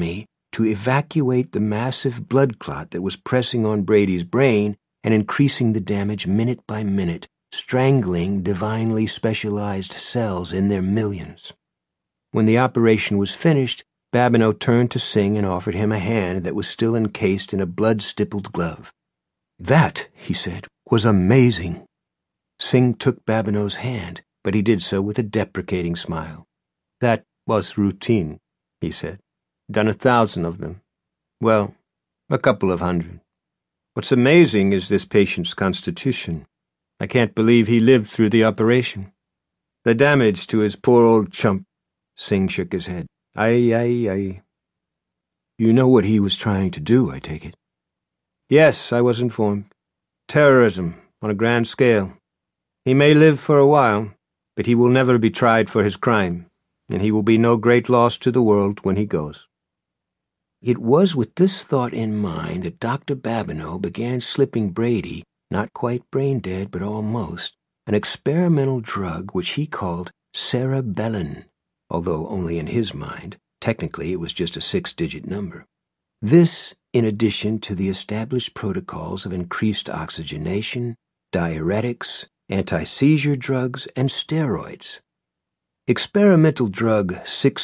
to evacuate the massive blood clot that was pressing on Brady's brain and increasing the damage minute by minute, strangling divinely specialized cells in their millions. When the operation was finished, Babineau turned to Singh and offered him a hand that was still encased in a blood-stippled glove. "That," he said, "was amazing." Singh took Babineau's hand, but he did so with a deprecating smile. "That was routine," he said. "Done 1,000 of them. Well, a couple of hundred. What's amazing is this patient's constitution. I can't believe he lived through the operation. The damage to his poor old chump." Singh shook his head. Aye. You know what he was trying to do, I take it?" "Yes, I was informed. Terrorism on a grand scale. He may live for a while, but he will never be tried for his crime, and he will be no great loss to the world when he goes." It was with this thought in mind that Dr. Babineau began slipping Brady, not quite brain-dead but almost, an experimental drug which he called cerebellin, although only in his mind. Technically, it was just a 6-digit number. This, in addition to the established protocols of increased oxygenation, diuretics, anti-seizure drugs, and steroids. Experimental drug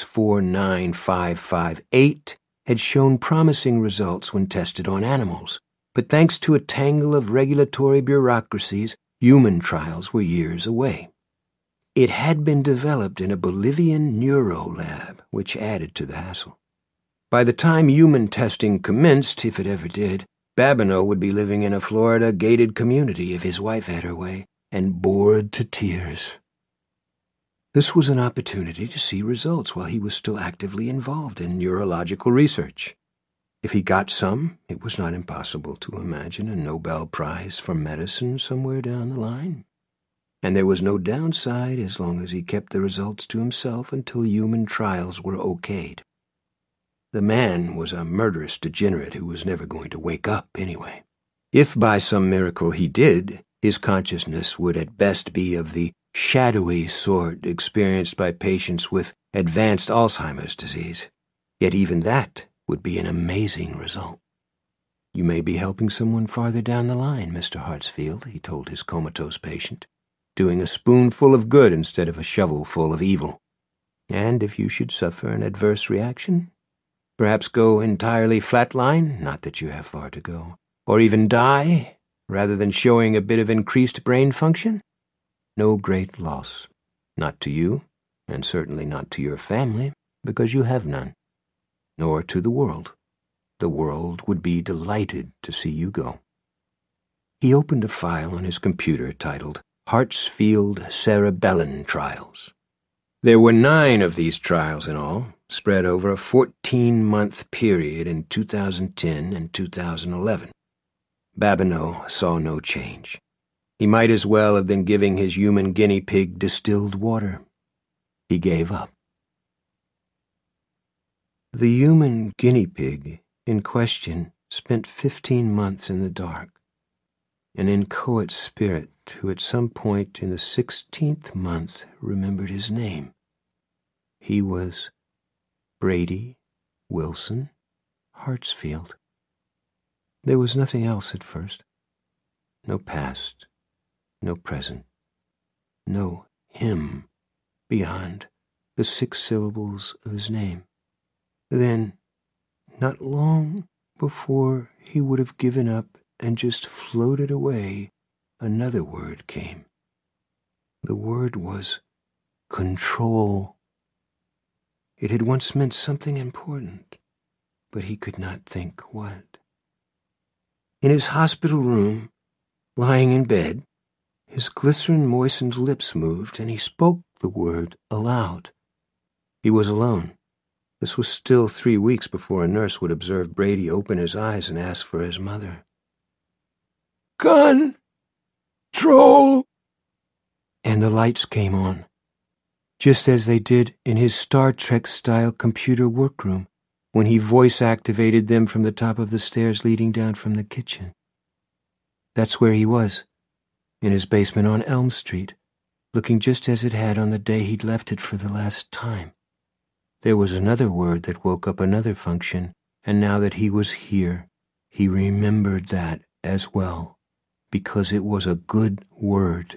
649558 had shown promising results when tested on animals, but thanks to a tangle of regulatory bureaucracies, human trials were years away. It had been developed in a Bolivian neuro lab, which added to the hassle. By the time human testing commenced, if it ever did, Babineau would be living in a Florida gated community if his wife had her way, and bored to tears. This was an opportunity to see results while he was still actively involved in neurological research. If he got some, it was not impossible to imagine a Nobel Prize for medicine somewhere down the line. And there was no downside as long as he kept the results to himself until human trials were okayed. The man was a murderous degenerate who was never going to wake up anyway. If by some miracle he did, his consciousness would at best be of the shadowy sort experienced by patients with advanced Alzheimer's disease. Yet even that would be an amazing result. "You may be helping someone farther down the line, Mr. Hartsfield," he told his comatose patient, "doing a spoonful of good instead of a shovelful of evil. And if you should suffer an adverse reaction, perhaps go entirely flatline, not that you have far to go, or even die, rather than showing a bit of increased brain function, no great loss. Not to you, and certainly not to your family, because you have none. Nor to the world. The world would be delighted to see you go." He opened a file on his computer titled Hartsfield Cerebellin Trials. There were 9 of these trials in all, spread over a 14-month period in 2010 and 2011. Babineau saw no change. He might as well have been giving his human guinea pig distilled water. He gave up. The human guinea pig in question spent 15 months in the dark. An inchoate spirit who at some point in the 16th month remembered his name. He was Brady Wilson Hartsfield. There was nothing else at first. No past, no present, no him beyond the 6 syllables of his name. Then, not long before he would have given up and just floated away, another word came. The word was control. It had once meant something important, but he could not think what. In his hospital room, lying in bed, his glycerin-moistened lips moved, and he spoke the word aloud. He was alone. This was still 3 weeks before a nurse would observe Brady open his eyes and ask for his mother. "Control!" And the lights came on, just as they did in his Star Trek-style computer workroom when he voice-activated them from the top of the stairs leading down from the kitchen. That's where he was, in his basement on Elm Street, looking just as it had on the day he'd left it for the last time. There was another word that woke up another function and now that he was here, he remembered that as well, because it was a good word.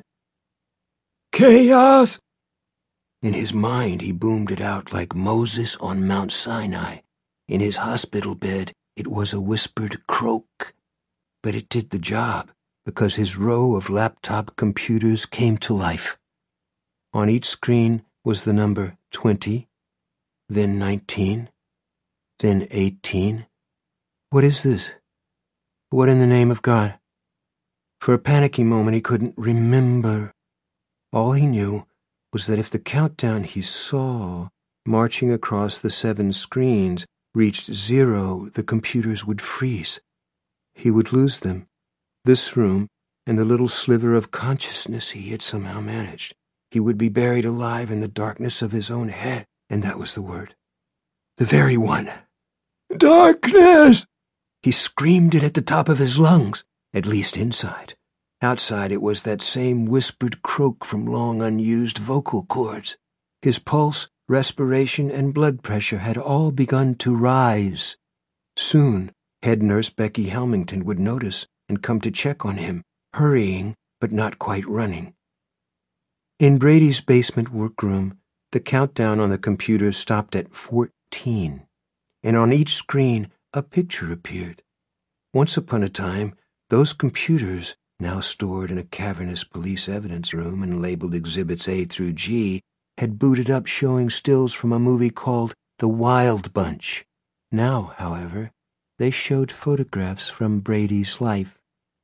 Chaos! In his mind, he boomed it out like Moses on Mount Sinai. In his hospital bed, it was a whispered croak. But it did the job, because his row of laptop computers came to life. On each screen was the number 20, then 19, then 18. What is this? What in the name of God? For a panicky moment, he couldn't remember. All he knew was that if the countdown he saw marching across the 7 screens reached 0, the computers would freeze. He would lose them, this room, and the little sliver of consciousness he had somehow managed. He would be buried alive in the darkness of his own head, and that was the word. The very one. Darkness! He screamed it at the top of his lungs, at least inside. Outside it was that same whispered croak from long unused vocal cords. His pulse, respiration, and blood pressure had all begun to rise. Soon, head nurse Becky Helmington would notice and come to check on him, hurrying but not quite running. In Brady's basement workroom, the countdown on the computer stopped at 14, and on each screen a picture appeared. Once upon a time, those computers, now stored in a cavernous police evidence room and labeled Exhibits A through G, had booted up showing stills from a movie called The Wild Bunch. Now, however, they showed photographs from Brady's life.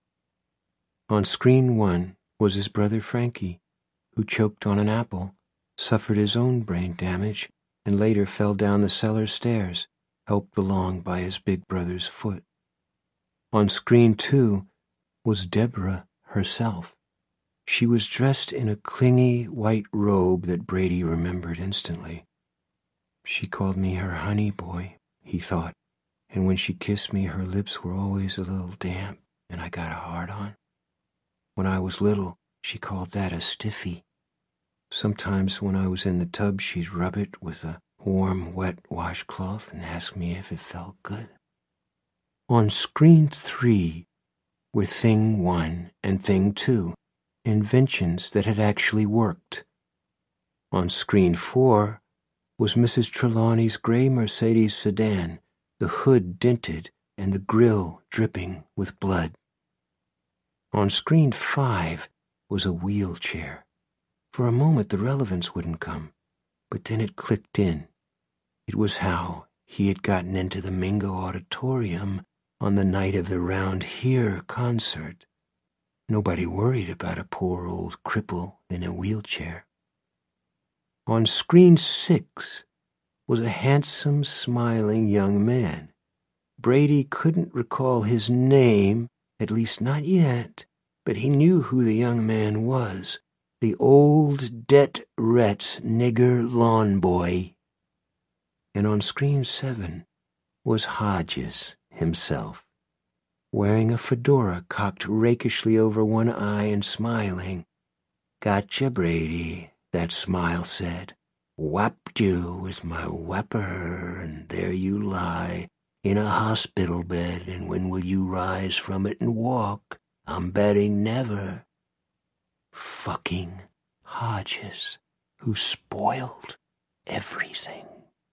On screen 1 was his brother Frankie, who choked on an apple, suffered his own brain damage, and later fell down the cellar stairs, helped along by his big brother's foot. On screen 2 was Deborah herself. She was dressed in a clingy white robe that Brady remembered instantly. She called me her honey boy, he thought, and when she kissed me, her lips were always a little damp, and I got a hard-on. When I was little, she called that a stiffy. Sometimes when I was in the tub, she'd rub it with a warm, wet washcloth and ask me if it felt good. On screen 3 were Thing 1 and Thing 2, inventions that had actually worked. On screen 4 was Mrs. Trelawney's gray Mercedes sedan, the hood dented and the grille dripping with blood. On screen 5 was a wheelchair. For a moment the relevance wouldn't come, but then it clicked in. It was how he had gotten into the Mingo Auditorium on the night of the Round Here concert. Nobody worried about a poor old cripple in a wheelchair. On screen 6 was a handsome, smiling young man. Brady couldn't recall his name, at least not yet, but he knew who the young man was, the old Det-Rets nigger lawn boy. And on screen 7 was Hodges himself, wearing a fedora cocked rakishly over one eye and smiling. "Gotcha, Brady," that smile said. "Whapped you with my whapper, and there you lie, in a hospital bed, and when will you rise from it and walk? I'm betting never." Fucking Hodges, who spoiled everything.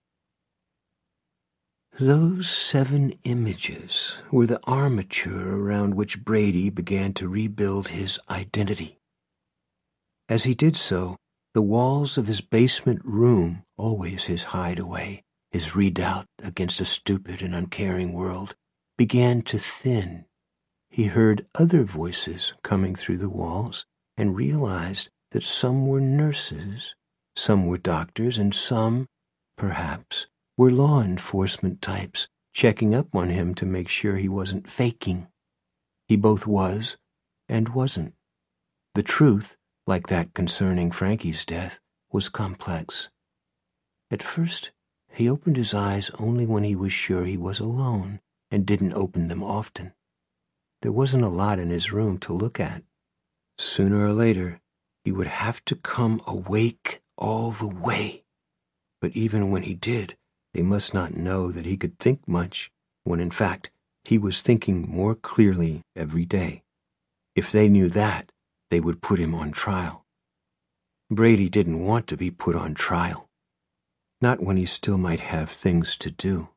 Those 7 images were the armature around which Brady began to rebuild his identity. As he did so, the walls of his basement room, always his hideaway, his redoubt against a stupid and uncaring world, began to thin. He heard other voices coming through the walls and realized that some were nurses, some were doctors, and some, perhaps, were law enforcement types checking up on him to make sure he wasn't faking. He both was and wasn't. The truth, like that concerning Frankie's death, was complex. At first, he opened his eyes only when he was sure he was alone and didn't open them often. There wasn't a lot in his room to look at. Sooner or later, he would have to come awake all the way. But even when he did, they must not know that he could think much, when in fact he was thinking more clearly every day. If they knew that, they would put him on trial. Brady didn't want to be put on trial. Not when he still might have things to do.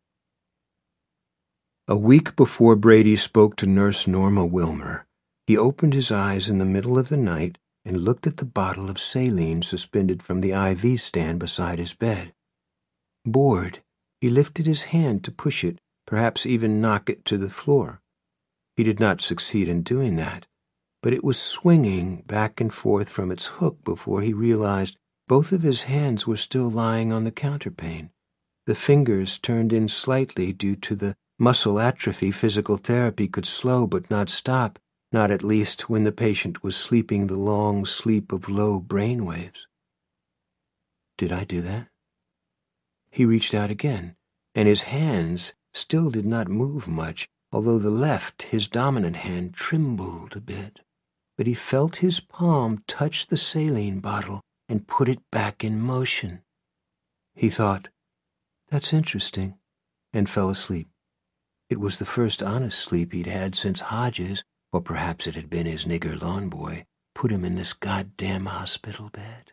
A week before Brady spoke to Nurse Norma Wilmer, he opened his eyes in the middle of the night and looked at the bottle of saline suspended from the IV stand beside his bed. Bored, he lifted his hand to push it, perhaps even knock it to the floor. He did not succeed in doing that, but it was swinging back and forth from its hook before he realized both of his hands were still lying on the counterpane. The fingers turned in slightly due to the muscle atrophy physical therapy could slow but not stop, not at least when the patient was sleeping the long sleep of low brain waves. Did I do that? He reached out again, and his hands still did not move much, although the left, his dominant hand, trembled a bit. But he felt his palm touch the saline bottle and put it back in motion. He thought, "That's interesting," and fell asleep. It was the first honest sleep he'd had since Hodges, or perhaps it had been his nigger lawn boy, put him in this goddamn hospital bed.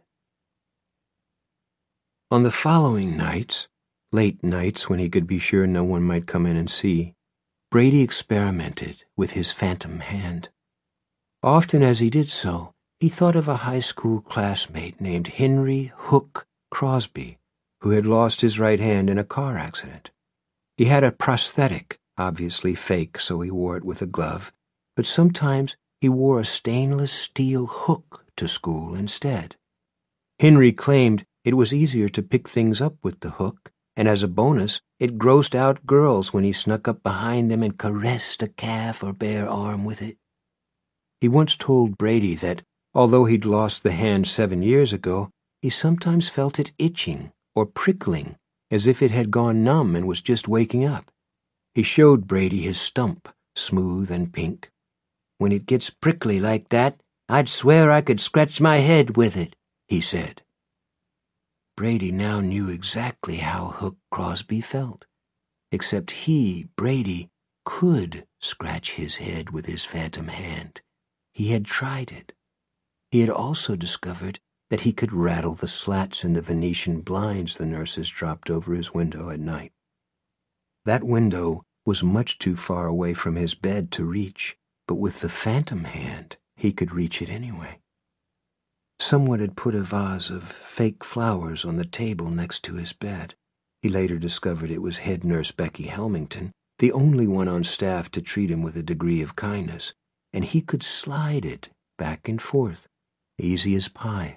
On the following nights, late nights when he could be sure no one might come in and see, Brady experimented with his phantom hand. Often as he did so, he thought of a high school classmate named Henry Hook Crosby, who had lost his right hand in a car accident. He had a prosthetic, obviously fake, so he wore it with a glove, but sometimes he wore a stainless steel hook to school instead. Henry claimed it was easier to pick things up with the hook, and as a bonus, it grossed out girls when he snuck up behind them and caressed a calf or bare arm with it. He once told Brady that, although he'd lost the hand 7 years ago, he sometimes felt it itching or prickling, as if it had gone numb and was just waking up. He showed Brady his stump, smooth and pink. "When it gets prickly like that, I'd swear I could scratch my head with it," he said. Brady now knew exactly how Hook Crosby felt, except he, Brady, could scratch his head with his phantom hand. He had tried it. He had also discovered that he could rattle the slats in the Venetian blinds the nurses dropped over his window at night. That window was much too far away from his bed to reach, but with the phantom hand, he could reach it anyway. Someone had put a vase of fake flowers on the table next to his bed. He later discovered it was head nurse Becky Helmington, the only one on staff to treat him with a degree of kindness, and he could slide it back and forth, easy as pie.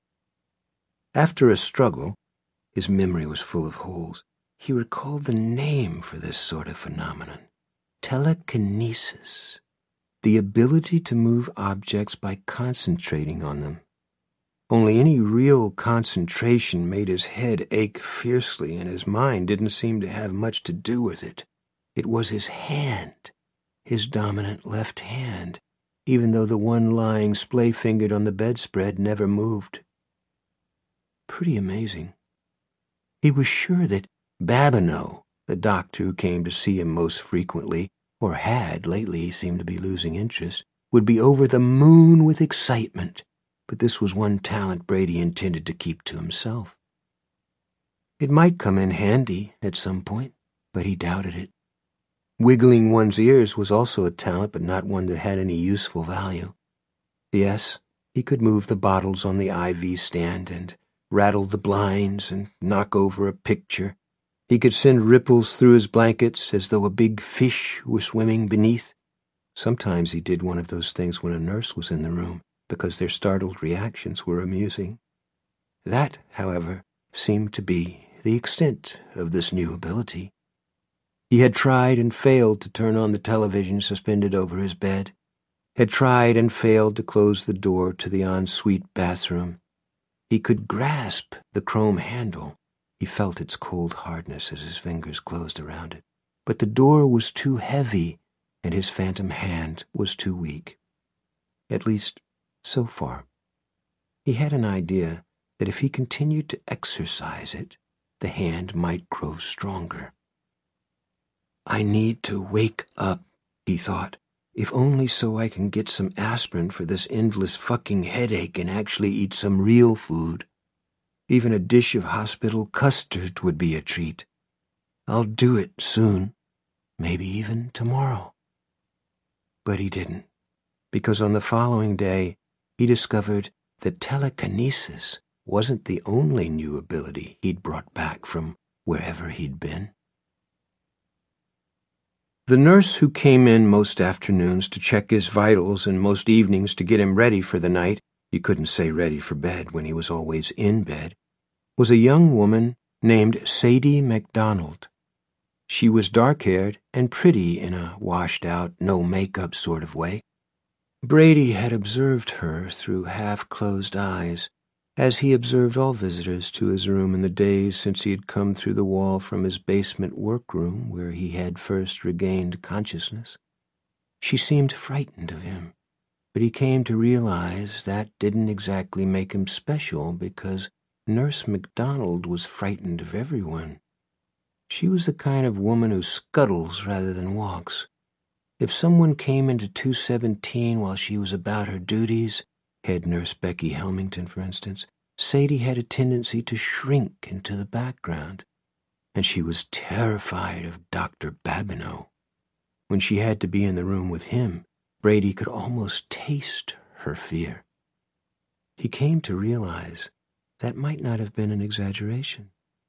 After a struggle, his memory was full of holes, he recalled the name for this sort of phenomenon: telekinesis, the ability to move objects by concentrating on them. Only any real concentration made his head ache fiercely, and his mind didn't seem to have much to do with it. It was his hand, his dominant left hand, even though the one lying splay-fingered on the bedspread never moved. Pretty amazing. He was sure that Babineau, the doctor who came to see him most frequently, or had lately seemed to be losing interest, would be over the moon with excitement, but this was one talent Brady intended to keep to himself. It might come in handy at some point, but he doubted it. Wiggling one's ears was also a talent, but not one that had any useful value. Yes, he could move the bottles on the IV stand and rattle the blinds and knock over a picture. He could send ripples through his blankets as though a big fish were swimming beneath. Sometimes he did one of those things when a nurse was in the room, because their startled reactions were amusing. That, however, seemed to be the extent of this new ability. He had tried and failed to turn on the television suspended over his bed, had tried and failed to close the door to the ensuite bathroom. He could grasp the chrome handle. He felt its cold hardness as his fingers closed around it. But the door was too heavy, and his phantom hand was too weak. At least, so far. He had an idea that if he continued to exercise it, the hand might grow stronger. I need to wake up, he thought, if only so I can get some aspirin for this endless fucking headache and actually eat some real food. Even a dish of hospital custard would be a treat. I'll do it soon, maybe even tomorrow. But he didn't, because on the following day he discovered that telekinesis wasn't the only new ability he'd brought back from wherever he'd been. The nurse who came in most afternoons to check his vitals and most evenings to get him ready for the night — you couldn't say ready for bed when he was always in bed — was a young woman named Sadie MacDonald. She was dark-haired and pretty in a washed-out, no-makeup sort of way. Brady had observed her through half-closed eyes, as he observed all visitors to his room in the days since he had come through the wall from his basement workroom where he had first regained consciousness. She seemed frightened of him, but he came to realize that didn't exactly make him special because Nurse MacDonald was frightened of everyone. She was the kind of woman who scuttles rather than walks. If someone came into 217 while she was about her duties, head nurse Becky Helmington, for instance, Sadie had a tendency to shrink into the background, and she was terrified of Dr. Babineau. When she had to be in the room with him, Brady could almost taste her fear. He came to realize that might not have been an exaggeration.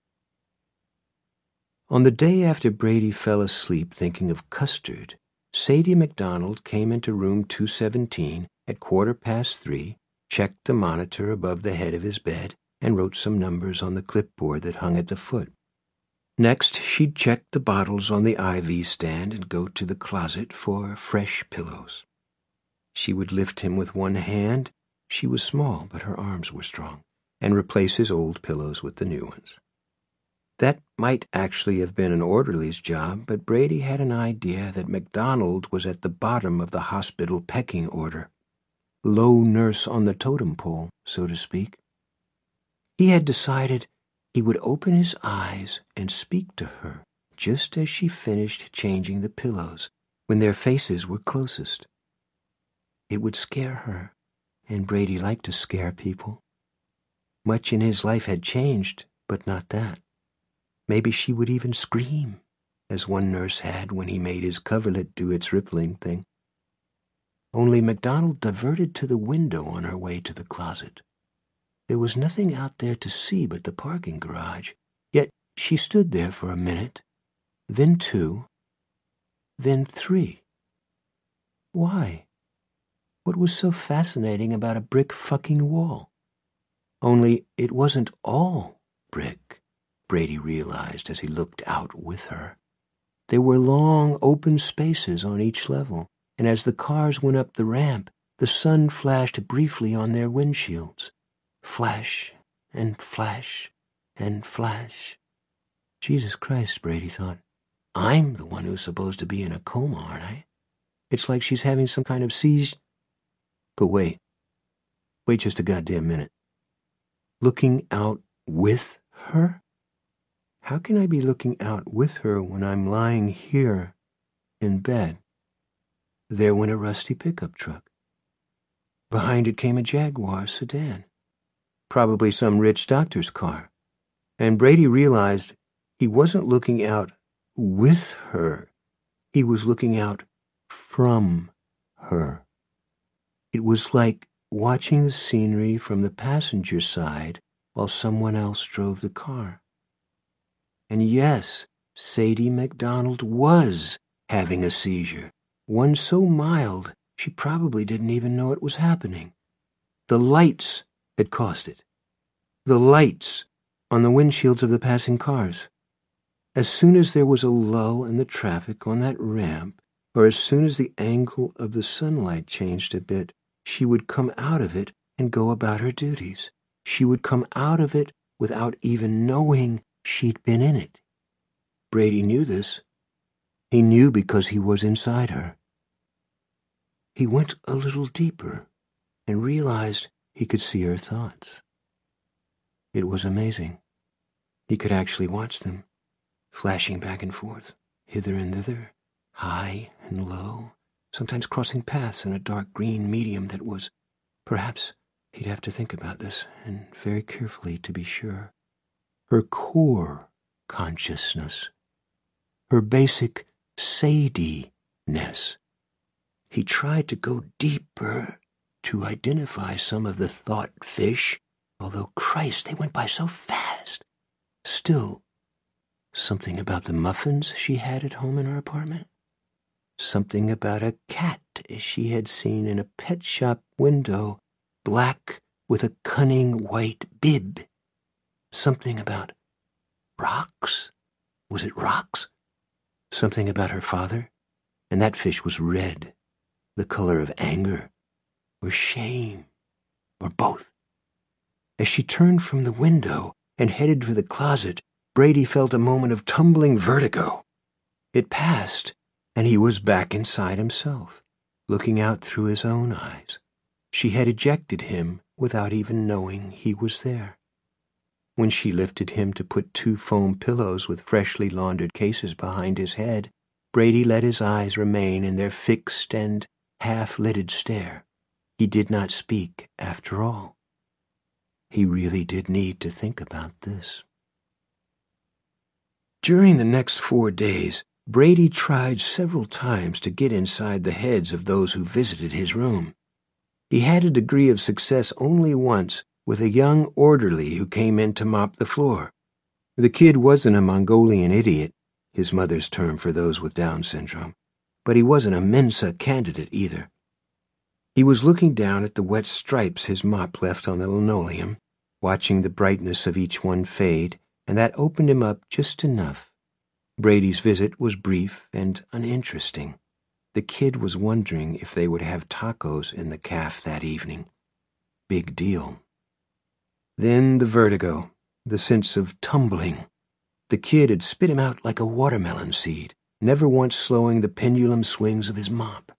On the day after Brady fell asleep thinking of custard, Sadie MacDonald came into room 217 at 3:15, checked the monitor above the head of his bed, and wrote some numbers on the clipboard that hung at the foot. Next, she'd check the bottles on the IV stand and go to the closet for fresh pillows. She would lift him with one hand — she was small, but her arms were strong — and replace his old pillows with the new ones. That might actually have been an orderly's job, but Brady had an idea that MacDonald was at the bottom of the hospital pecking order. Low nurse on the totem pole, so to speak. He had decided he would open his eyes and speak to her just as she finished changing the pillows, when their faces were closest. It would scare her, and Brady liked to scare people. Much in his life had changed, but not that. Maybe she would even scream, as one nurse had when he made his coverlet do its rippling thing. Only MacDonald diverted to the window on her way to the closet. There was nothing out there to see but the parking garage, yet she stood there for a minute, then 2, then 3. Why? What was so fascinating about a brick fucking wall? Only it wasn't all brick, Brady realized as he looked out with her. There were long, open spaces on each level, and as the cars went up the ramp, the sun flashed briefly on their windshields. Flash, and flash, and flash. Jesus Christ, Brady thought. I'm the one who's supposed to be in a coma, aren't I? It's like she's having some kind of seizure. But wait just a goddamn minute. Looking out with her? How can I be looking out with her when I'm lying here in bed? There went a rusty pickup truck. Behind it came a Jaguar sedan, probably some rich doctor's car. And Brady realized he wasn't looking out with her. He was looking out from her. It was like watching the scenery from the passenger side while someone else drove the car. And yes, Sadie MacDonald was having a seizure, one so mild she probably didn't even know it was happening. The lights had caused it. The lights on the windshields of the passing cars. As soon as there was a lull in the traffic on that ramp, or as soon as the angle of the sunlight changed a bit, she would come out of it and go about her duties. She would come out of it without even knowing she'd been in it. Brady knew this. He knew because he was inside her. He went a little deeper and realized he could see her thoughts. It was amazing. He could actually watch them, flashing back and forth, hither and thither, high and low, sometimes crossing paths in a dark green medium that was, perhaps he'd have to think about this, and very carefully to be sure, her core consciousness, her basic Sadie-ness. He tried to go deeper to identify some of the thought fish, although, Christ, they went by so fast. Still, something about the muffins she had at home in her apartment. Something about a cat she had seen in a pet shop window, black with a cunning white bib. Something about rocks. Was it rocks? Something about her father, and that fish was red, the color of anger, or shame, or both. As she turned from the window and headed for the closet, Brady felt a moment of tumbling vertigo. It passed, and he was back inside himself, looking out through his own eyes. She had ejected him without even knowing he was there. When she lifted him to put 2 foam pillows with freshly laundered cases behind his head, Brady let his eyes remain in their fixed and half-lidded stare. He did not speak, after all. He really did need to think about this. During the next 4 days, Brady tried several times to get inside the heads of those who visited his room. He had a degree of success only once with a young orderly who came in to mop the floor. The kid wasn't a Mongolian idiot, his mother's term for those with Down syndrome, but he wasn't a Mensa candidate either. He was looking down at the wet stripes his mop left on the linoleum, watching the brightness of each one fade, and that opened him up just enough. Brady's visit was brief and uninteresting. The kid was wondering if they would have tacos in the cafe that evening. Big deal. Then the vertigo, the sense of tumbling. The kid had spit him out like a watermelon seed, never once slowing the pendulum swings of his mop.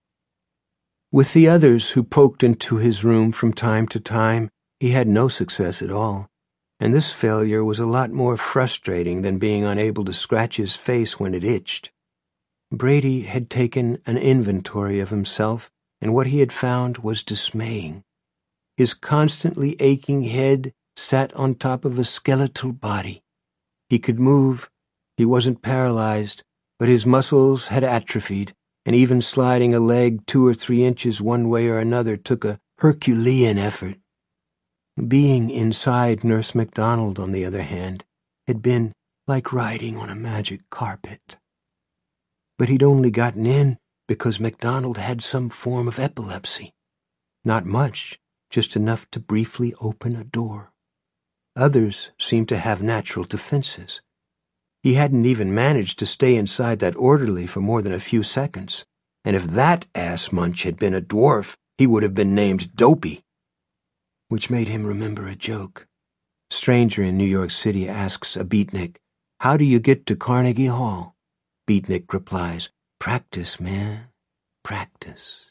With the others who poked into his room from time to time, he had no success at all, and this failure was a lot more frustrating than being unable to scratch his face when it itched. Brady had taken an inventory of himself, and what he had found was dismaying. His constantly aching head sat on top of a skeletal body. He could move, he wasn't paralyzed, but his muscles had atrophied, and even sliding a leg 2 or 3 inches one way or another took a Herculean effort. Being inside Nurse MacDonald, on the other hand, had been like riding on a magic carpet. But he'd only gotten in because MacDonald had some form of epilepsy. Not much, just enough to briefly open a door. Others seemed to have natural defenses. He hadn't even managed to stay inside that orderly for more than a few seconds, and if that ass munch had been a dwarf, he would have been named Dopey. Which made him remember a joke. Stranger in New York City asks a beatnik, "How do you get to Carnegie Hall?" Beatnik replies, "Practice, man, practice."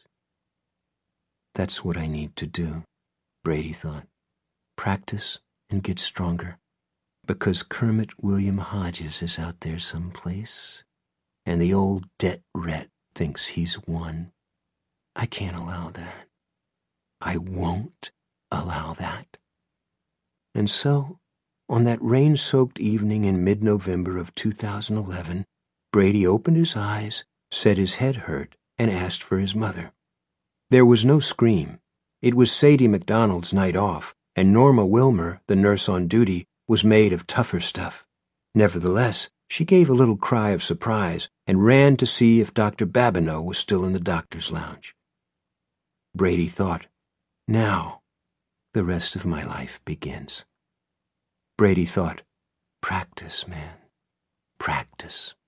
That's what I need to do, Brady thought. Practice and get stronger. Because Kermit William Hodges is out there someplace, and the old debt rat thinks he's won. I can't allow that. I won't allow that. And so, on that rain-soaked evening in mid-November of 2011, Brady opened his eyes, said his head hurt, and asked for his mother. There was no scream. It was Sadie MacDonald's night off, and Norma Wilmer, the nurse on duty, was made of tougher stuff. Nevertheless, she gave a little cry of surprise and ran to see if Dr. Babineau was still in the doctor's lounge. Brady thought, now, the rest of my life begins. Brady thought, practice, man, practice.